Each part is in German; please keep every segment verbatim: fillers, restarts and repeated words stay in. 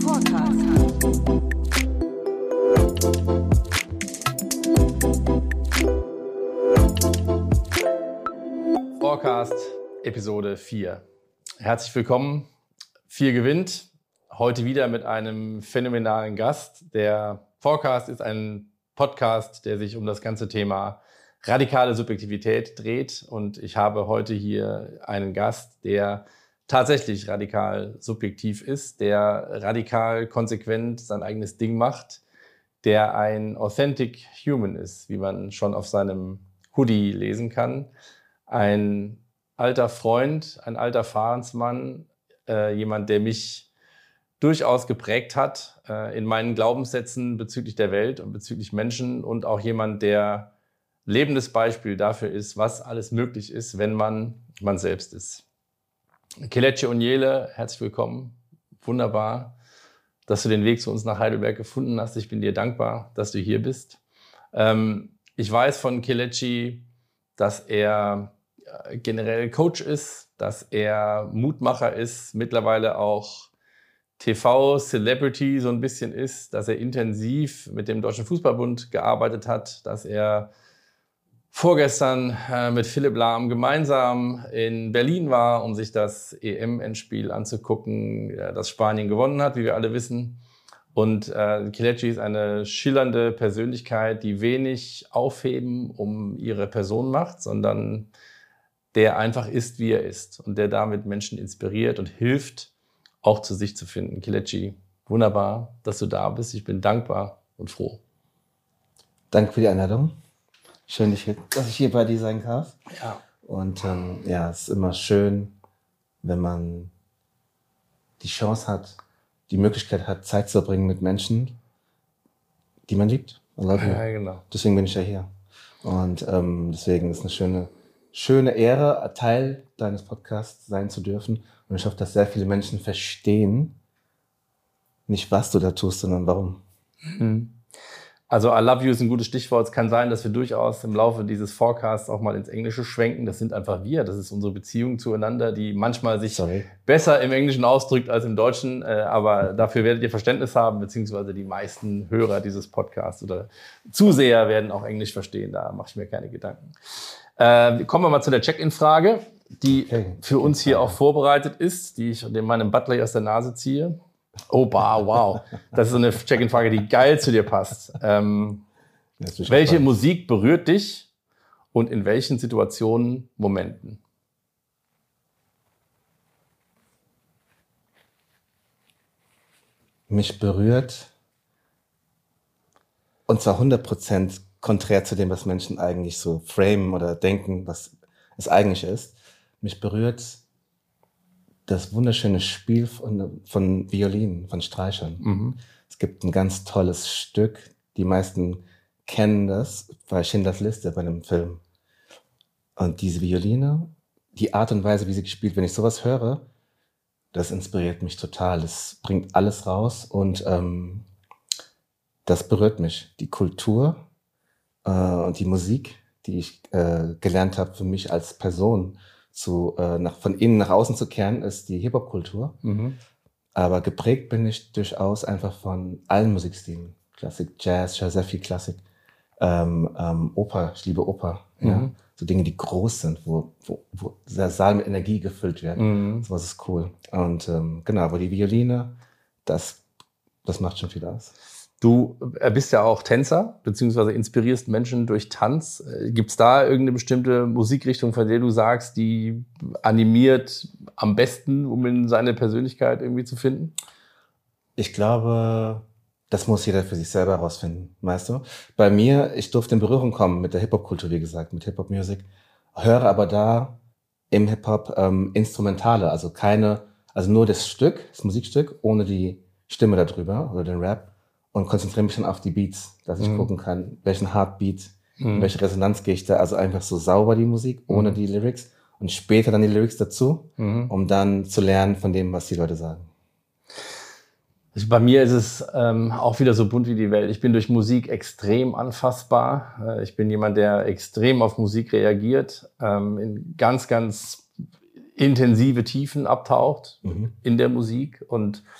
Forecast Episode vier. Herzlich willkommen. vier gewinnt. Heute wieder mit einem phänomenalen Gast. Der Forecast ist ein Podcast, der sich um das ganze Thema radikale Subjektivität dreht. Und ich habe heute hier einen Gast, der tatsächlich radikal subjektiv ist, der radikal konsequent sein eigenes Ding macht, der ein Authentic Human ist, wie man schon auf seinem Hoodie lesen kann. Ein alter Freund, ein alter Fahrensmann, äh, jemand, der mich durchaus geprägt hat äh, in meinen Glaubenssätzen bezüglich der Welt und bezüglich Menschen und auch jemand, der lebendes Beispiel dafür ist, was alles möglich ist, wenn man man selbst ist. Kelechi Onyele, herzlich willkommen. Wunderbar, dass du den Weg zu uns nach Heidelberg gefunden hast. Ich bin dir dankbar, dass du hier bist. Ähm, ich weiß von Kelechi, dass er generell Coach ist, dass er Mutmacher ist, mittlerweile auch T V-Celebrity so ein bisschen ist, dass er intensiv mit dem Deutschen Fußballbund gearbeitet hat, dass er vorgestern äh, mit Philipp Lahm gemeinsam in Berlin war, um sich das E M-Endspiel anzugucken, äh, das Spanien gewonnen hat, wie wir alle wissen. Und äh, Kelechi ist eine schillernde Persönlichkeit, die wenig Aufheben um ihre Person macht, sondern der einfach ist, wie er ist und der damit Menschen inspiriert und hilft, auch zu sich zu finden. Kelechi, wunderbar, dass du da bist. Ich bin dankbar und froh. Danke für die Einladung. Schön, dass ich hier bei dir sein darf. Ja. Und ähm, ja, es ist immer schön, wenn man die Chance hat, die Möglichkeit hat, Zeit zu verbringen mit Menschen, die man liebt. I love you. Ja, genau. Deswegen bin ich ja hier. Und ähm, deswegen ist es eine schöne, schöne Ehre, Teil deines Podcasts sein zu dürfen. Und ich hoffe, dass sehr viele Menschen verstehen, nicht was du da tust, sondern warum. Mhm. Also I love you ist ein gutes Stichwort. Es kann sein, dass wir durchaus im Laufe dieses Forecasts auch mal ins Englische schwenken. Das sind einfach wir. Das ist unsere Beziehung zueinander, die manchmal sich Sorry. besser im Englischen ausdrückt als im Deutschen. Aber dafür werdet ihr Verständnis haben, beziehungsweise die meisten Hörer dieses Podcasts oder Zuseher werden auch Englisch verstehen. Da mache ich mir keine Gedanken. Äh, kommen wir mal zu der Check-in-Frage, die Okay. für uns hier auch vorbereitet ist, die ich meinem Butler aus der Nase ziehe. Oh, wow, wow. Das ist so eine Check-in-Frage, die geil zu dir passt. Ähm, welche Musik berührt dich und in welchen Situationen, Momenten? Mich berührt, und zwar hundert Prozent konträr zu dem, was Menschen eigentlich so framen oder denken, was es eigentlich ist. Mich berührt das wunderschöne Spiel von, von Violinen, von Streichern. Mhm. Es gibt ein ganz tolles Stück, die meisten kennen das, bei Schindlers Liste, bei einem Film. Und diese Violine, die Art und Weise, wie sie gespielt, wenn ich sowas höre, das inspiriert mich total. Das bringt alles raus und ähm, das berührt mich. Die Kultur äh, und die Musik, die ich äh, gelernt habe für mich als Person, zu, äh, nach, von innen nach außen zu kehren, ist die Hip-Hop-Kultur. Mhm. Aber geprägt bin ich durchaus einfach von allen Musikstilen. Klassik, Jazz, ich höre sehr viel Klassik. Ähm, ähm, Oper, ich liebe Oper. Mhm. Ja? So Dinge, die groß sind, wo, wo, wo der Saal mit Energie gefüllt wird. Mhm. So was ist cool. Und ähm, genau, aber die Violine, das, das macht schon viel aus. Du bist ja auch Tänzer, beziehungsweise inspirierst Menschen durch Tanz. Gibt es da irgendeine bestimmte Musikrichtung, von der du sagst, die animiert am besten, um in seine Persönlichkeit irgendwie zu finden? Ich glaube, das muss jeder für sich selber herausfinden, weißt du? Bei mir, ich durfte in Berührung kommen mit der Hip-Hop-Kultur, wie gesagt, mit Hip-Hop-Music, höre aber da im Hip-Hop ähm, Instrumentale, also keine, also nur das Stück, das Musikstück, ohne die Stimme darüber oder den Rap. Und konzentriere mich dann auf die Beats, dass ich mhm. gucken kann, welchen Heartbeat, mhm. in welche Resonanz gehe ich da. Also einfach so sauber die Musik, ohne mhm. die Lyrics. Und später dann die Lyrics dazu, mhm. um dann zu lernen von dem, was die Leute sagen. Also bei mir ist es ähm, auch wieder so bunt wie die Welt. Ich bin durch Musik extrem anfassbar. Äh, ich bin jemand, der extrem auf Musik reagiert, ähm, in ganz, ganz intensive Tiefen abtaucht mhm. in der Musik. Und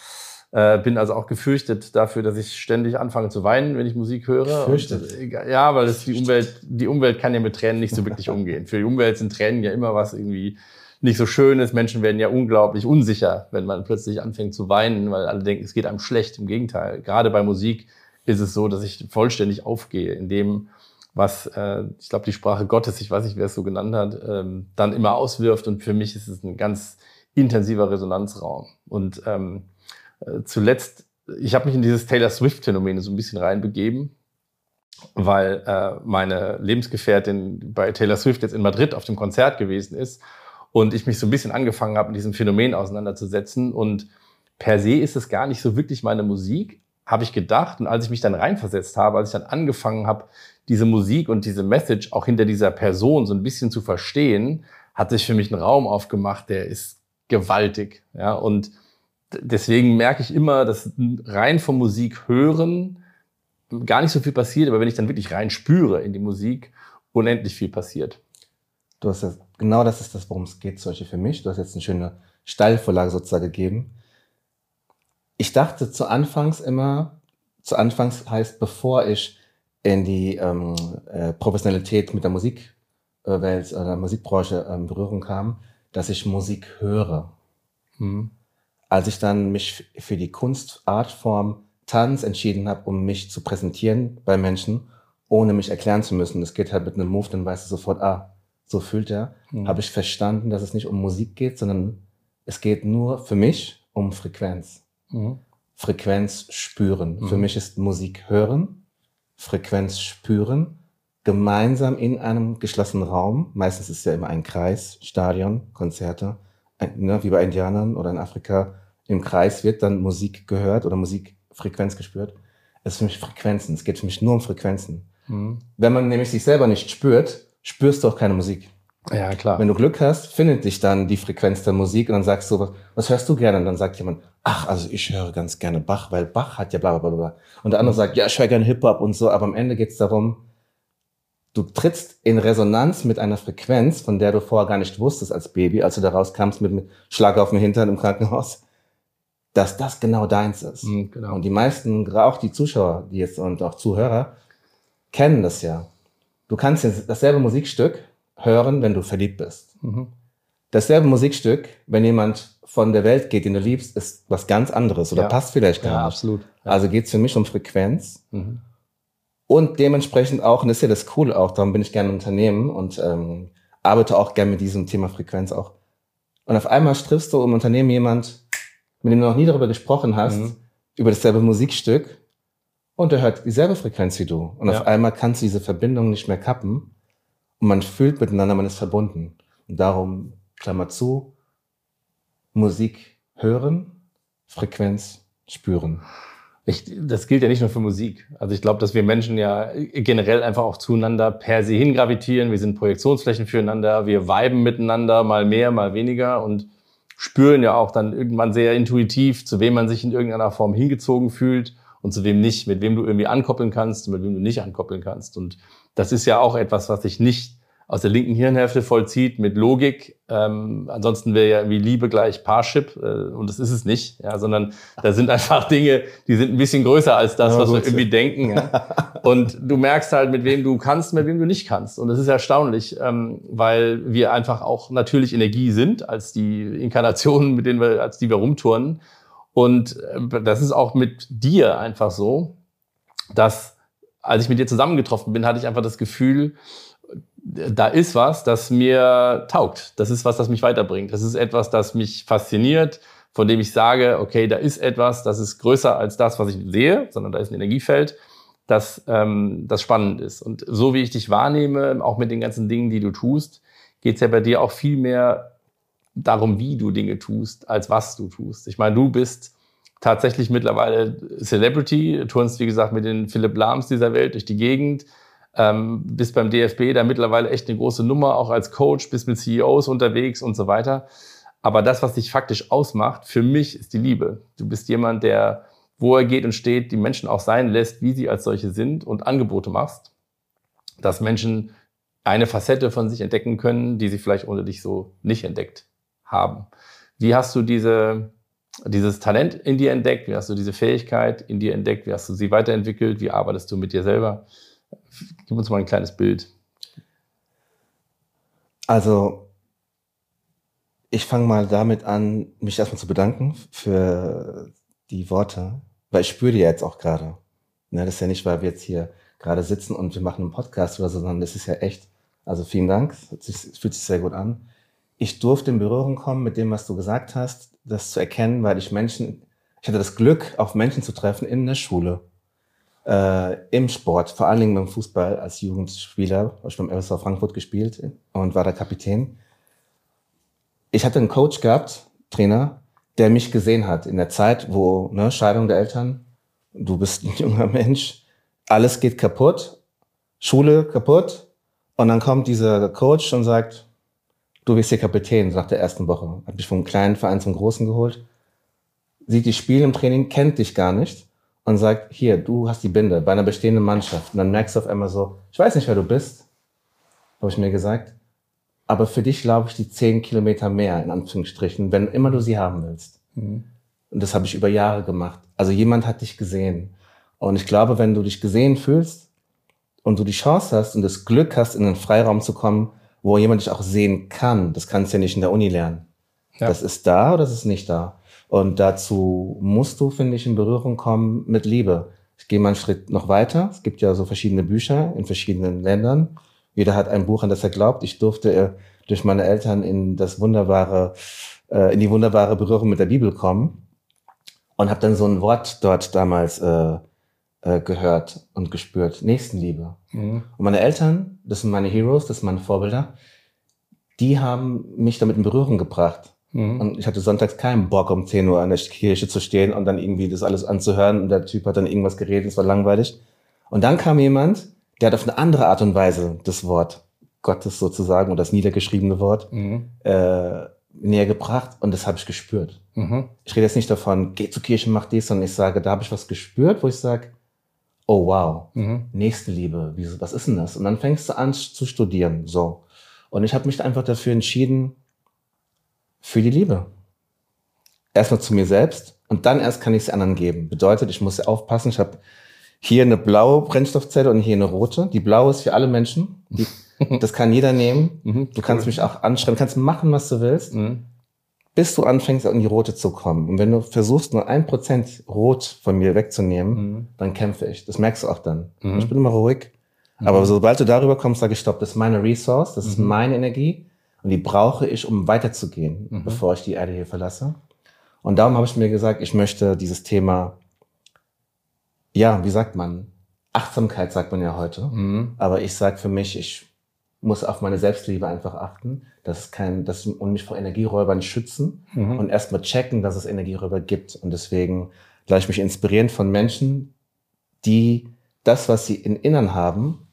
Äh, bin also auch gefürchtet dafür, dass ich ständig anfange zu weinen, wenn ich Musik höre. Gefürchtet? Und, äh, ja, weil das die Umwelt, die Umwelt kann ja mit Tränen nicht so wirklich umgehen. Für die Umwelt sind Tränen ja immer was irgendwie nicht so Schönes. Menschen werden ja unglaublich unsicher, wenn man plötzlich anfängt zu weinen, weil alle denken, es geht einem schlecht. Im Gegenteil. Gerade bei Musik ist es so, dass ich vollständig aufgehe in dem, was, äh, ich glaube, die Sprache Gottes, ich weiß nicht, wer es so genannt hat, ähm, dann immer auswirft. Und für mich ist es ein ganz intensiver Resonanzraum. Und ähm, äh, zuletzt, ich habe mich in dieses Taylor Swift-Phänomen so ein bisschen reinbegeben, weil äh, meine Lebensgefährtin bei Taylor Swift jetzt in Madrid auf dem Konzert gewesen ist und ich mich so ein bisschen angefangen habe, mit diesem Phänomen auseinanderzusetzen. Und per se ist es gar nicht so wirklich meine Musik, habe ich gedacht. Und als ich mich dann reinversetzt habe, als ich dann angefangen habe, diese Musik und diese Message auch hinter dieser Person so ein bisschen zu verstehen, hat sich für mich ein Raum aufgemacht, der ist gewaltig. Ja, und deswegen merke ich immer, dass rein vom Musik hören gar nicht so viel passiert, aber wenn ich dann wirklich rein spüre in die Musik, unendlich viel passiert. Du hast das, genau das ist das, worum es geht, solche für mich. Du hast jetzt eine schöne Steilvorlage sozusagen gegeben. Ich dachte zu Anfangs immer, zu Anfangs heißt, bevor ich in die ähm, äh, Professionalität mit der Musikwelt oder der Musikbranche in ähm, Berührung kam, dass ich Musik höre. Mhm. Als ich dann mich für die Kunstartform Tanz entschieden habe, um mich zu präsentieren bei Menschen, ohne mich erklären zu müssen, das geht halt mit einem Move, dann weißt du sofort, ah, so fühlt er, mhm. habe ich verstanden, dass es nicht um Musik geht, sondern es geht nur für mich um Frequenz. Mhm. Frequenz spüren. Mhm. Für mich ist Musik hören, Frequenz spüren, gemeinsam in einem geschlossenen Raum. Meistens ist es ja immer ein Kreis, Stadion, Konzerte, ein, ne, wie bei Indianern oder in Afrika. Im Kreis wird dann Musik gehört oder Musikfrequenz gespürt. Es ist für mich Frequenzen. Es geht für mich nur um Frequenzen. Mhm. Wenn man nämlich sich selber nicht spürt, spürst du auch keine Musik. Ja, klar. Wenn du Glück hast, findet dich dann die Frequenz der Musik und dann sagst du, was, was hörst du gerne? Und dann sagt jemand, ach, also ich höre ganz gerne Bach, weil Bach hat ja bla bla bla. Und der andere mhm. sagt, ja, ich höre gerne Hip-Hop und so, aber am Ende geht es darum, du trittst in Resonanz mit einer Frequenz, von der du vorher gar nicht wusstest als Baby, als du da rauskamst mit, mit Schlag auf den Hintern im Krankenhaus, dass das genau deins ist. Mhm, genau. Und die meisten, auch die Zuschauer, die jetzt und auch Zuhörer, kennen das ja. Du kannst jetzt dasselbe Musikstück hören, wenn du verliebt bist. Mhm. Dasselbe Musikstück, wenn jemand von der Welt geht, den du liebst, ist was ganz anderes oder ja. passt vielleicht gar ja, nicht. Absolut. Ja. Also geht es für mich um Frequenz mhm. und dementsprechend auch, und das ist ja das Coole auch, darum bin ich gerne im Unternehmen und ähm, arbeite auch gerne mit diesem Thema Frequenz auch. Und auf einmal triffst du im Unternehmen jemand, mit dem du noch nie darüber gesprochen hast, mhm. über dasselbe Musikstück und der hört dieselbe Frequenz wie du. Und ja. auf einmal kannst du diese Verbindung nicht mehr kappen. Und man fühlt miteinander, man ist verbunden. Und darum, Klammer zu, Musik hören, Frequenz spüren. Ich, das gilt ja nicht nur für Musik. Also ich glaube, dass wir Menschen ja generell einfach auch zueinander per se hingravitieren. Wir sind Projektionsflächen füreinander, wir viben miteinander, mal mehr, mal weniger und spüren ja auch dann irgendwann sehr intuitiv, zu wem man sich in irgendeiner Form hingezogen fühlt und zu wem nicht, mit wem du irgendwie ankoppeln kannst und mit wem du nicht ankoppeln kannst. Und das ist ja auch etwas, was sich nicht aus der linken Hirnhälfte vollzieht mit Logik. Ähm, ansonsten wäre ja irgendwie Liebe gleich Parship äh, und das ist es nicht, ja, sondern da sind einfach Dinge, die sind ein bisschen größer als das, ja, was gut, wir irgendwie ja. denken. Ja. Und du merkst halt, mit wem du kannst, mit wem du nicht kannst. Und das ist erstaunlich, ähm, weil wir einfach auch natürlich Energie sind als die Inkarnationen, mit denen wir, als die wir rumturnen. Und äh, das ist auch mit dir einfach so, dass als ich mit dir zusammengetroffen bin, hatte ich einfach das Gefühl, da ist was, das mir taugt. Das ist was, das mich weiterbringt. Das ist etwas, das mich fasziniert, von dem ich sage, okay, da ist etwas, das ist größer als das, was ich sehe, sondern da ist ein Energiefeld, das, ähm, das spannend ist. Und so wie ich dich wahrnehme, auch mit den ganzen Dingen, die du tust, geht es ja bei dir auch viel mehr darum, wie du Dinge tust, als was du tust. Ich meine, du bist tatsächlich mittlerweile Celebrity, turnst, wie gesagt, mit den Philipp Lahms dieser Welt durch die Gegend, ähm, bist beim D F B da mittlerweile echt eine große Nummer, auch als Coach, bist mit C E Os unterwegs und so weiter. Aber das, was dich faktisch ausmacht, für mich ist die Liebe. Du bist jemand, der, wo er geht und steht, die Menschen auch sein lässt, wie sie als solche sind und Angebote machst, dass Menschen eine Facette von sich entdecken können, die sie vielleicht ohne dich so nicht entdeckt haben. Wie hast du diese dieses Talent in dir entdeckt? Wie hast du diese Fähigkeit in dir entdeckt? Wie hast du sie weiterentwickelt? Wie arbeitest du mit dir selber? Gib uns mal ein kleines Bild. Also, ich fange mal damit an, mich erstmal zu bedanken für die Worte, weil ich spüre die ja jetzt auch gerade. Ne, das ist ja nicht, weil wir jetzt hier gerade sitzen und wir machen einen Podcast oder so, sondern das ist ja echt. Also vielen Dank, es fühlt sich sehr gut an. Ich durfte in Berührung kommen mit dem, was du gesagt hast, das zu erkennen, weil ich Menschen, ich hatte das Glück, auf Menschen zu treffen in der Schule, äh, im Sport, vor allen Dingen beim Fußball als Jugendspieler. Ich habe beim R S V Frankfurt gespielt und war der Kapitän. Ich hatte einen Coach gehabt, Trainer, der mich gesehen hat in der Zeit, wo, ne, Scheidung der Eltern, du bist ein junger Mensch, alles geht kaputt, Schule kaputt und dann kommt dieser Coach und sagt, du bist hier Kapitän, nach der ersten Woche. Hat mich vom kleinen Verein zum großen geholt, sieht dich spielen im Training, kennt dich gar nicht und sagt, hier, du hast die Binde bei einer bestehenden Mannschaft. Und dann merkst du auf einmal so, ich weiß nicht, wer du bist, habe ich mir gesagt, aber für dich glaube ich die zehn Kilometer mehr, in Anführungsstrichen, wenn immer du sie haben willst. Mhm. Und das habe ich über Jahre gemacht. Also jemand hat dich gesehen. Und ich glaube, wenn du dich gesehen fühlst und du die Chance hast und das Glück hast, in einen Freiraum zu kommen, wo jemand dich auch sehen kann, das kannst du ja nicht in der Uni lernen. Ja. Das ist da oder das ist nicht da. Und dazu musst du, finde ich, in Berührung kommen mit Liebe. Ich gehe mal einen Schritt noch weiter. Es gibt ja so verschiedene Bücher in verschiedenen Ländern. Jeder hat ein Buch, an das er glaubt. Ich durfte äh, durch meine Eltern in das wunderbare, äh, in die wunderbare Berührung mit der Bibel kommen und habe dann so ein Wort dort damals äh, äh, gehört und gespürt: Nächstenliebe. Mhm. Und meine Eltern, das sind meine Heroes, das sind meine Vorbilder, die haben mich damit in Berührung gebracht. Mhm. Und ich hatte sonntags keinen Bock, um zehn Uhr an der Kirche zu stehen und dann irgendwie das alles anzuhören. Und der Typ hat dann irgendwas geredet, es war langweilig. Und dann kam jemand, der hat auf eine andere Art und Weise das Wort Gottes sozusagen oder das niedergeschriebene Wort mhm. äh, näher gebracht und das habe ich gespürt. Mhm. Ich rede jetzt nicht davon, geh zur Kirche, mach dies, sondern ich sage, da habe ich was gespürt, wo ich sage, oh wow, mhm. Nächstenliebe, wie, was ist denn das? Und dann fängst du an zu studieren. So. Und ich habe mich einfach dafür entschieden, für die Liebe. Erstmal zu mir selbst und dann erst kann ich es anderen geben. Bedeutet, ich muss aufpassen, ich habe hier eine blaue Brennstoffzelle und hier eine rote. Die blaue ist für alle Menschen. Die, das kann jeder nehmen. Mhm, du kannst cool. mich auch anschreiben, kannst machen, was du willst, mhm. bis du anfängst, in die rote zu kommen. Und wenn du versuchst, nur ein Prozent rot von mir wegzunehmen, mhm. dann kämpfe ich. Das merkst du auch dann. Mhm. Ich bin immer ruhig. Mhm. Aber sobald du darüber kommst, sage ich, stopp, das ist meine Resource, das ist mhm. meine Energie und die brauche ich, um weiterzugehen, mhm. bevor ich die Erde hier verlasse. Und darum habe ich mir gesagt, ich möchte dieses Thema, ja, wie sagt man? Achtsamkeit sagt man ja heute. Mhm. Aber ich sage für mich, ich muss auf meine Selbstliebe einfach achten. Das ist kein, das und mich vor Energieräubern schützen mhm. und erstmal checken, dass es Energieräuber gibt. Und deswegen lasse ich mich inspirieren von Menschen, die das, was sie in Innern haben,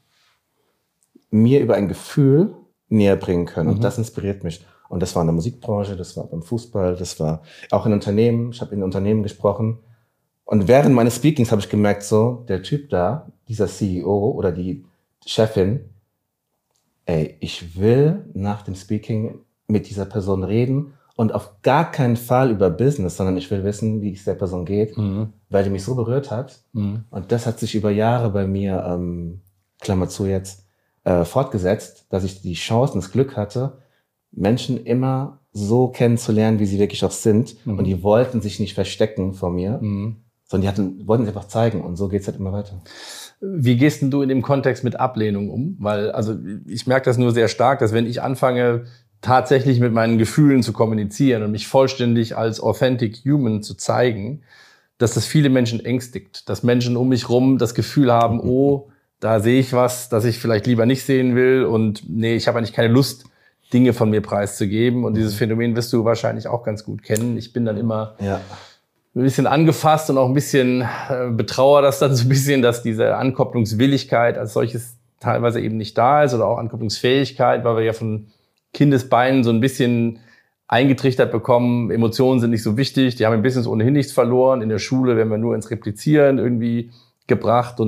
mir über ein Gefühl näher bringen können. Mhm. Und das inspiriert mich. Und das war in der Musikbranche, das war beim Fußball, das war auch in Unternehmen. Ich habe in Unternehmen gesprochen. Und während meines Speakings habe ich gemerkt, so, der Typ da, dieser C E O oder die Chefin, ey, ich will nach dem Speaking mit dieser Person reden und auf gar keinen Fall über Business, sondern ich will wissen, wie es der Person geht, mhm. weil die mich so berührt hat. Mhm. Und das hat sich über Jahre bei mir, ähm, Klammer zu jetzt, äh, fortgesetzt, dass ich die Chance und das Glück hatte, Menschen immer so kennenzulernen, wie sie wirklich auch sind. Mhm. Und die wollten sich nicht verstecken vor mir, mhm. sondern die hatten, wollten sich einfach zeigen. Und so geht's halt immer weiter. Wie gehst denn du in dem Kontext mit Ablehnung um? Weil, also ich merke das nur sehr stark, dass wenn ich anfange, tatsächlich mit meinen Gefühlen zu kommunizieren und mich vollständig als authentic human zu zeigen, dass das viele Menschen ängstigt. Dass Menschen um mich rum das Gefühl haben, mhm. oh, da sehe ich was, das ich vielleicht lieber nicht sehen will. Und nee, ich habe eigentlich keine Lust, Dinge von mir preiszugeben. Und mhm. dieses Phänomen wirst du wahrscheinlich auch ganz gut kennen. Ich bin dann immer... Ja. ein bisschen angefasst und auch ein bisschen äh, betrauere das dann so ein bisschen, dass diese Ankopplungswilligkeit als solches teilweise eben nicht da ist oder auch Ankopplungsfähigkeit, weil wir ja von Kindesbeinen so ein bisschen eingetrichtert bekommen, Emotionen sind nicht so wichtig, die haben im Business ohnehin nichts verloren, in der Schule werden wir nur ins Replizieren irgendwie gebracht und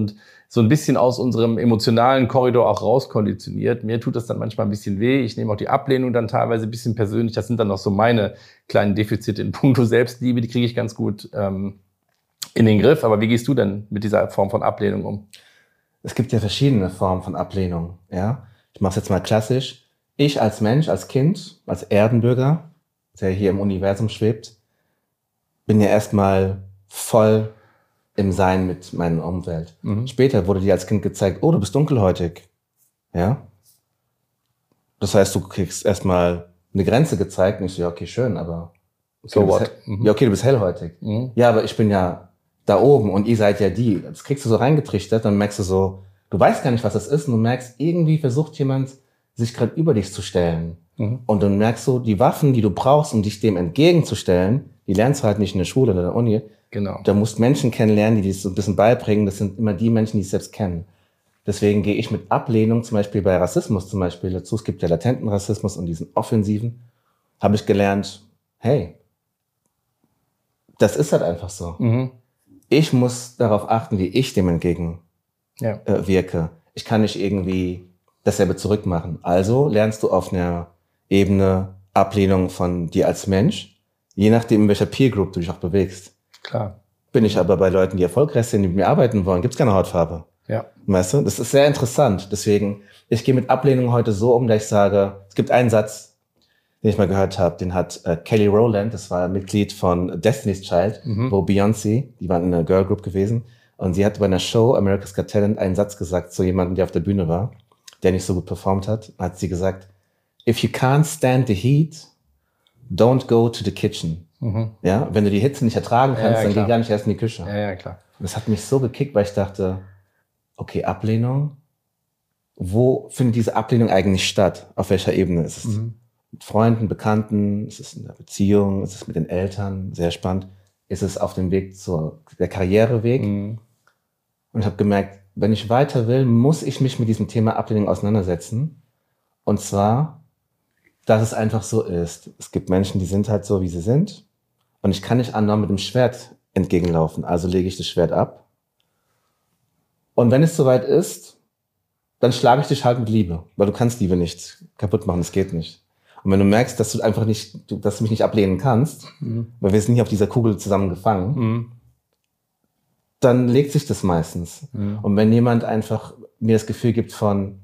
so ein bisschen aus unserem emotionalen Korridor auch rauskonditioniert. Mir tut das dann manchmal ein bisschen weh. Ich nehme auch die Ablehnung dann teilweise ein bisschen persönlich. Das sind dann noch so meine kleinen Defizite in puncto Selbstliebe. Die kriege ich ganz gut ähm, in den Griff. Aber wie gehst du denn mit dieser Form von Ablehnung um? Es gibt ja verschiedene Formen von Ablehnung. Ja? Ich mache es jetzt mal klassisch. Ich als Mensch, als Kind, als Erdenbürger, der hier im Universum schwebt, bin ja erstmal voll im Sein mit meiner Umwelt. Mhm. Später wurde dir als Kind gezeigt, oh, du bist dunkelhäutig. Ja? Das heißt, du kriegst erstmal eine Grenze gezeigt und ich so, ja, okay, schön, aber okay, so what? Mhm. Ja, okay, du bist hellhäutig. Mhm. Ja, aber ich bin ja da oben und ihr seid ja die. Das kriegst du so reingetrichtert, dann merkst du so, du weißt gar nicht, was das ist und du merkst, irgendwie versucht jemand, sich gerade über dich zu stellen. Mhm. Und dann merkst du, die Waffen, die du brauchst, um dich dem entgegenzustellen, die lernst du halt nicht in der Schule oder in der Uni. Genau. Da musst Menschen kennenlernen, die dir so ein bisschen beibringen. Das sind immer die Menschen, die es selbst kennen. Deswegen gehe ich mit Ablehnung, zum Beispiel bei Rassismus zum Beispiel dazu. Es gibt ja latenten Rassismus und diesen offensiven. Habe ich gelernt, hey, das ist halt einfach so. Mhm. Ich muss darauf achten, wie ich dem entgegen ja. äh, wirke. Ich kann nicht irgendwie dasselbe zurückmachen. Also lernst du auf einer Ebene Ablehnung von dir als Mensch, je nachdem, in welcher Peer Group du dich auch bewegst. Klar. Bin ich aber bei Leuten, die erfolgreich sind, die mit mir arbeiten wollen, gibt's keine Hautfarbe. Ja. Weißt du? Das ist sehr interessant. Deswegen, ich gehe mit Ablehnung heute so um, dass ich sage, es gibt einen Satz, den ich mal gehört habe, den hat äh, Kelly Rowland, das war Mitglied von Destiny's Child, mhm. wo Beyoncé, die waren in einer Girl Group gewesen, und sie hat bei einer Show, America's Got Talent, einen Satz gesagt zu jemandem, der auf der Bühne war, der nicht so gut performt hat, hat sie gesagt, if you can't stand the heat, don't go to the kitchen. Mhm. Ja, wenn du die Hitze nicht ertragen kannst, ja, ja, dann geh gar nicht erst in die Küche. Ja, ja, klar. Und das hat mich so gekickt, weil ich dachte, okay, Ablehnung, wo findet diese Ablehnung eigentlich statt? Auf welcher Ebene ist es? Mhm. Mit Freunden, Bekannten, ist es in der Beziehung, ist es mit den Eltern, sehr spannend. Ist es auf dem Weg zur der Karriereweg? Mhm. Und ich habe gemerkt, wenn ich weiter will, muss ich mich mit diesem Thema Ablehnung auseinandersetzen. Und zwar, dass es einfach so ist. Es gibt Menschen, die sind halt so, wie sie sind. Und ich kann nicht anderen mit dem Schwert entgegenlaufen. Also lege ich das Schwert ab. Und wenn es soweit ist, dann schlage ich dich halt mit Liebe. Weil du kannst Liebe nicht kaputt machen, das geht nicht. Und wenn du merkst, dass du einfach nicht, dass du mich nicht ablehnen kannst, mhm. weil wir sind nicht auf dieser Kugel zusammen gefangen, mhm. dann legt sich das meistens. Mhm. Und wenn jemand einfach mir das Gefühl gibt von,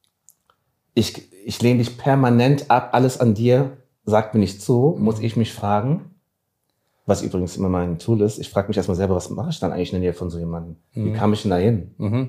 ich, ich lehne dich permanent ab, alles an dir sagt mir nicht zu, mhm. muss ich mich fragen, was übrigens immer mein Tool ist, ich frage mich erstmal selber, was mache ich dann eigentlich in der Nähe von so jemandem? Mhm. Wie kam ich denn da hin? Mhm.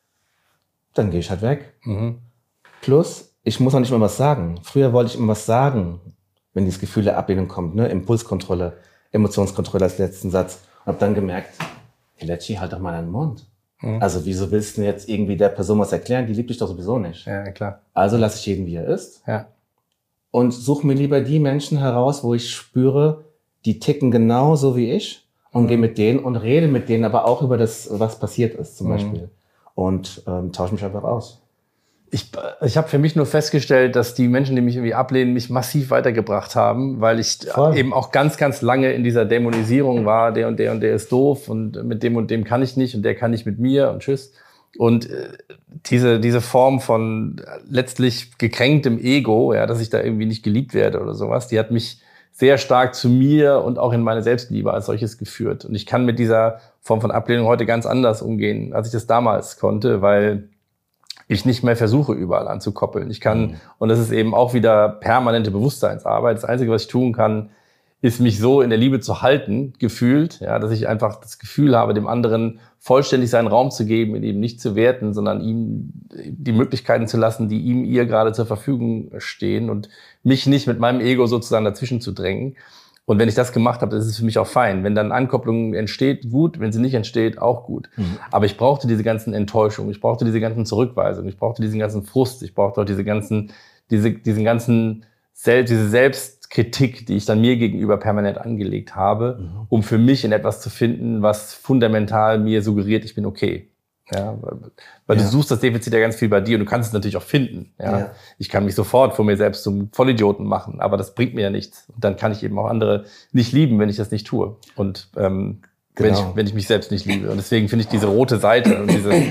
Dann gehe ich halt weg. Mhm. Plus, ich muss auch nicht mal was sagen. Früher wollte ich immer was sagen, wenn dieses Gefühl der Ablehnung kommt, ne? Impulskontrolle, Emotionskontrolle als letzten Satz. Und habe dann gemerkt, hey Lecci, halt doch mal deinen Mund. Mhm. Also wieso willst du jetzt irgendwie der Person was erklären? Die liebt dich doch sowieso nicht. Ja, klar. Also lasse ich jeden, wie er ist. Ja. Und suche mir lieber die Menschen heraus, wo ich spüre, die ticken genauso wie ich, und mhm. gehe mit denen und rede mit denen aber auch über das, was passiert ist zum mhm. Beispiel. Und ähm, tausche mich einfach aus. Ich, ich habe für mich nur festgestellt, dass die Menschen, die mich irgendwie ablehnen, mich massiv weitergebracht haben, weil ich Voll. eben auch ganz, ganz lange in dieser Dämonisierung war, der und der und der ist doof und mit dem und dem kann ich nicht und der kann nicht mit mir und tschüss. Und äh, diese, diese Form von letztlich gekränktem Ego, ja, dass ich da irgendwie nicht geliebt werde oder sowas, die hat mich sehr stark zu mir und auch in meine Selbstliebe als solches geführt. Und ich kann mit dieser Form von Ablehnung heute ganz anders umgehen, als ich das damals konnte, weil ich nicht mehr versuche, überall anzukoppeln. Ich kann, mhm. und das ist eben auch wieder permanente Bewusstseinsarbeit. Das Einzige, was ich tun kann, ist mich so in der Liebe zu halten, gefühlt, ja, dass ich einfach das Gefühl habe, dem anderen vollständig seinen Raum zu geben, ihn eben nicht zu werten, sondern ihm die Möglichkeiten zu lassen, die ihm, ihr gerade zur Verfügung stehen und mich nicht mit meinem Ego sozusagen dazwischen zu drängen. Und wenn ich das gemacht habe, das ist es für mich auch fein. Wenn dann Ankopplung entsteht, gut. Wenn sie nicht entsteht, auch gut. Mhm. Aber ich brauchte diese ganzen Enttäuschungen, ich brauchte diese ganzen Zurückweisungen, ich brauchte diesen ganzen Frust, ich brauchte auch diese ganzen, diese, diesen ganzen, diese Selbstkritik, die ich dann mir gegenüber permanent angelegt habe, mhm. um für mich in etwas zu finden, was fundamental mir suggeriert, ich bin okay. Ja, weil, weil ja. du suchst das Defizit ja ganz viel bei dir und du kannst es natürlich auch finden. Ja? Ja. Ich kann mich sofort vor mir selbst zum Vollidioten machen, aber das bringt mir ja nichts. Und dann kann ich eben auch andere nicht lieben, wenn ich das nicht tue. Und ähm, genau. wenn, ich, wenn ich mich selbst nicht liebe. Und deswegen finde ich diese rote Seite und diese,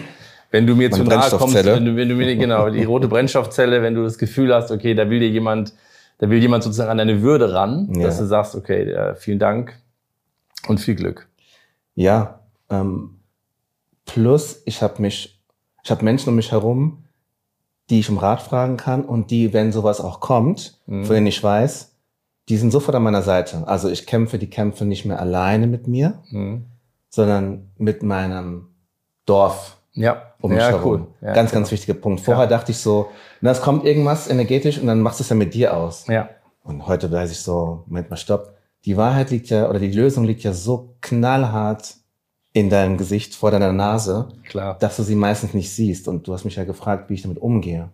wenn du mir zu nahe kommst, Brennstoffzelle. wenn du, wenn du mir, genau, die rote Brennstoffzelle, wenn du das Gefühl hast, okay, da will dir jemand, da will jemand sozusagen an deine Würde ran, Ja. dass du sagst, okay, äh, vielen Dank und viel Glück. Ja, ähm, plus ich habe mich, ich habe Menschen um mich herum, die ich um Rat fragen kann und die, wenn sowas auch kommt, Mhm. von denen ich weiß, die sind sofort an meiner Seite. Also ich kämpfe die Kämpfe nicht mehr alleine mit mir, Mhm. sondern mit meinem Dorf Ja, um mich ja, herum. cool. Ja, ganz, genau. ganz wichtiger Punkt. Vorher Ja. dachte ich so, na, es kommt irgendwas energetisch und dann machst du es ja mit dir aus. Ja. Und heute weiß ich so, Moment mal, stopp. Die Wahrheit liegt ja, oder die Lösung liegt ja so knallhart in deinem Gesicht, vor deiner Nase, Klar. dass du sie meistens nicht siehst. Und du hast mich ja gefragt, wie ich damit umgehe.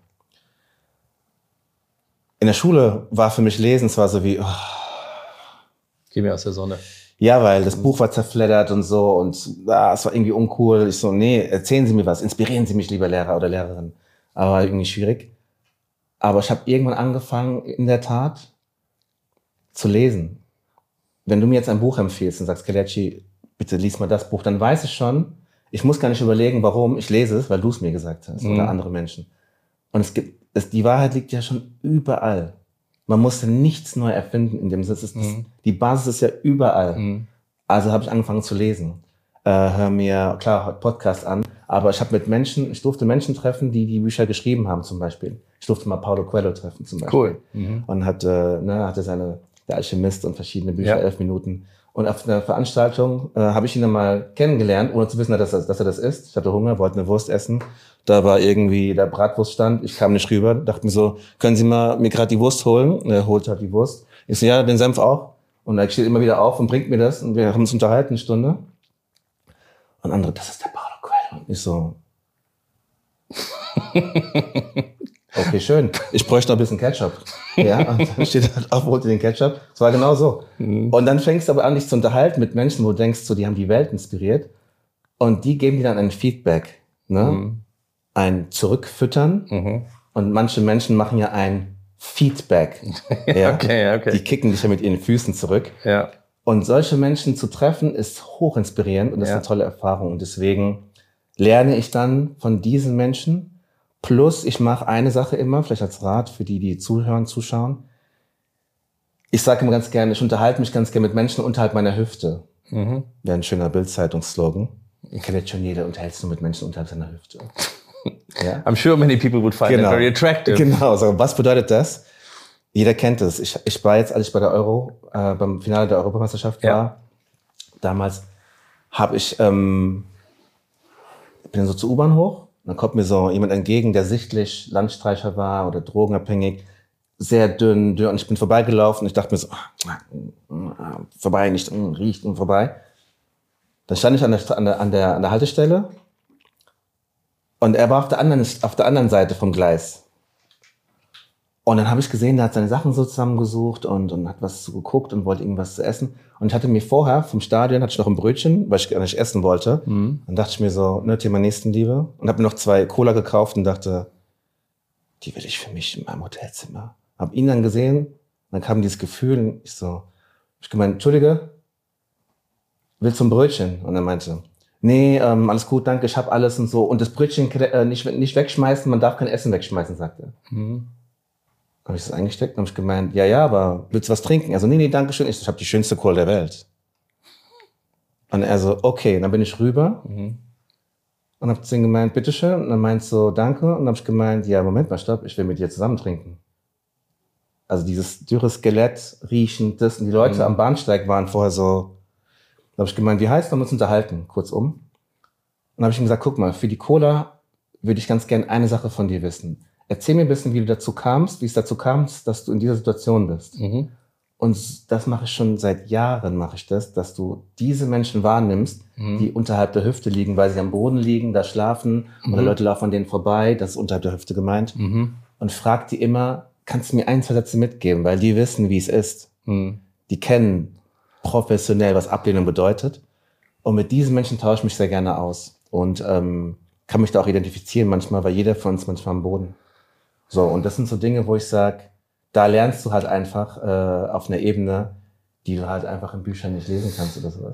In der Schule war für mich Lesen zwar so wie, oh, Geh mir aus der Sonne. ja, weil das Buch war zerfleddert und so und ah, es war irgendwie uncool. Ich so, nee, erzählen Sie mir was, inspirieren Sie mich, lieber Lehrer oder Lehrerin. Aber war irgendwie schwierig. Aber ich habe irgendwann angefangen, in der Tat, zu lesen. Wenn du mir jetzt ein Buch empfiehlst und sagst, Kelechi, bitte lies mal das Buch, dann weiß ich schon, ich muss gar nicht überlegen, warum, ich lese es, weil du es mir gesagt hast Mhm. oder andere Menschen. Und es gibt, es, die Wahrheit liegt ja schon überall. Man muss ja nichts neu erfinden in dem Sinne. Es ist das, Mhm. die Basis ist ja überall. Mhm. Also habe ich angefangen zu lesen. Äh, hör mir, klar, heute Podcast an, aber ich habe mit Menschen, ich durfte Menschen treffen, die die Bücher geschrieben haben zum Beispiel. Ich durfte mal Paulo Coelho treffen zum Beispiel. Cool. Mhm. Und hatte, ne, hatte seine, der Alchemist und verschiedene Bücher, Ja. elf Minuten. Und auf einer Veranstaltung äh, habe ich ihn dann mal kennengelernt, ohne zu wissen, dass, er- dass er das ist. Ich hatte Hunger, wollte eine Wurst essen. Da war irgendwie der Bratwurststand. Ich kam nicht rüber, dachte mir so, können Sie mal mir gerade die Wurst holen? Und er holte halt die Wurst. Ich so, ja, den Senf auch. Und er steht immer wieder auf und bringt mir das. Und wir haben uns unterhalten, eine Stunde. Und andere, das ist der Paulo Coelho. Und ich so, okay, schön. Ich bräuchte noch ein bisschen Ketchup. Ja, und dann steht er halt auf, holte den Ketchup. Es war genau so. Mhm. Und dann fängst du aber an, dich zu unterhalten mit Menschen, wo du denkst, so, die haben die Welt inspiriert. Und die geben dir dann ein Feedback, ne? Mhm. Ein Zurückfüttern. Mhm. Und manche Menschen machen ja ein Feedback. Ja? Okay, ja, okay. Die kicken dich ja mit ihren Füßen zurück. Ja. Und solche Menschen zu treffen, ist hochinspirierend und das Ja. ist eine tolle Erfahrung. Und deswegen lerne ich dann von diesen Menschen. Plus, ich mache eine Sache immer, vielleicht als Rat für die, die zuhören, zuschauen. Ich sage immer ganz gerne, ich unterhalte mich ganz gerne mit Menschen unterhalb meiner Hüfte. Mhm. Wäre ein schöner Bild-Zeitungsslogan. Ich kenne jetzt schon jeder, unterhältst du mit Menschen unterhalb seiner Hüfte. Ja? I'm sure many people would find Genau. that very attractive. Genau, so, was bedeutet das? Jeder kennt es. Ich, ich war jetzt, als ich bei der Euro, äh, beim Finale der Europameisterschaft Ja. war, damals habe ich, ähm, bin dann so zur U-Bahn hoch, dann kommt mir so jemand entgegen, der sichtlich Landstreicher war oder drogenabhängig, sehr dünn, dünn, und ich bin vorbeigelaufen und ich dachte mir so, ah, vorbei, nicht, mm, riecht und vorbei. Dann stand ich an der, Stra- an der, an der, an der Haltestelle und er war auf der anderen, auf der anderen Seite vom Gleis. Und dann habe ich gesehen, der hat seine Sachen so zusammengesucht und, und hat was so geguckt und wollte irgendwas zu essen. Und ich hatte mir vorher vom Stadion, hatte ich noch ein Brötchen, weil ich gar nicht essen wollte. Mhm. Dann dachte ich mir so, ne, Thema Nächstenliebe. Und habe mir noch zwei Cola gekauft und dachte, die will ich für mich in meinem Hotelzimmer. Hab ihn dann gesehen, dann kam dieses Gefühl und ich so, ich gemeint, Entschuldige, willst du ein Brötchen? Und er meinte, nee, ähm, alles gut, danke, ich habe alles und so. Und das Brötchen äh, nicht, nicht wegschmeißen, man darf kein Essen wegschmeißen, sagte er. Mhm. Habe ich das eingesteckt und habe ich gemeint, ja, ja, aber willst du was trinken? Also, nee, nee, danke schön. Ich, so, ich habe die schönste Cola der Welt. Und er so, okay, dann bin ich rüber Mhm. und habe zu ihm gemeint, bitteschön. Und dann meint so, danke. Und dann habe ich gemeint, ja, Moment mal, stopp, ich will mit dir zusammen trinken. Also dieses dürre Skelett, riechend, das. Und die Leute Mhm. am Bahnsteig waren vorher so, da habe ich gemeint, wie heißt, wir haben uns unterhalten, kurzum. Und dann habe ich ihm gesagt, guck mal, für die Cola würde ich ganz gern eine Sache von dir wissen. Erzähl mir ein bisschen, wie du dazu kamst, wie es dazu kam, dass du in dieser Situation bist. Mhm. Und das mache ich schon seit Jahren, mache ich das, dass du diese Menschen wahrnimmst, Mhm. die unterhalb der Hüfte liegen, weil sie am Boden liegen, da schlafen, Mhm. oder Leute laufen an denen vorbei, das ist unterhalb der Hüfte gemeint. Mhm. Und frag die immer, kannst du mir ein, zwei Sätze mitgeben, weil die wissen, wie es ist. Mhm. Die kennen professionell, was Ablehnung bedeutet. Und mit diesen Menschen tausche ich mich sehr gerne aus. Und ähm, kann mich da auch identifizieren manchmal, weil jeder von uns manchmal am Boden. So, und das sind so Dinge, wo ich sage, da lernst du halt einfach äh, auf einer Ebene, die du halt einfach in Büchern nicht lesen kannst oder sowas.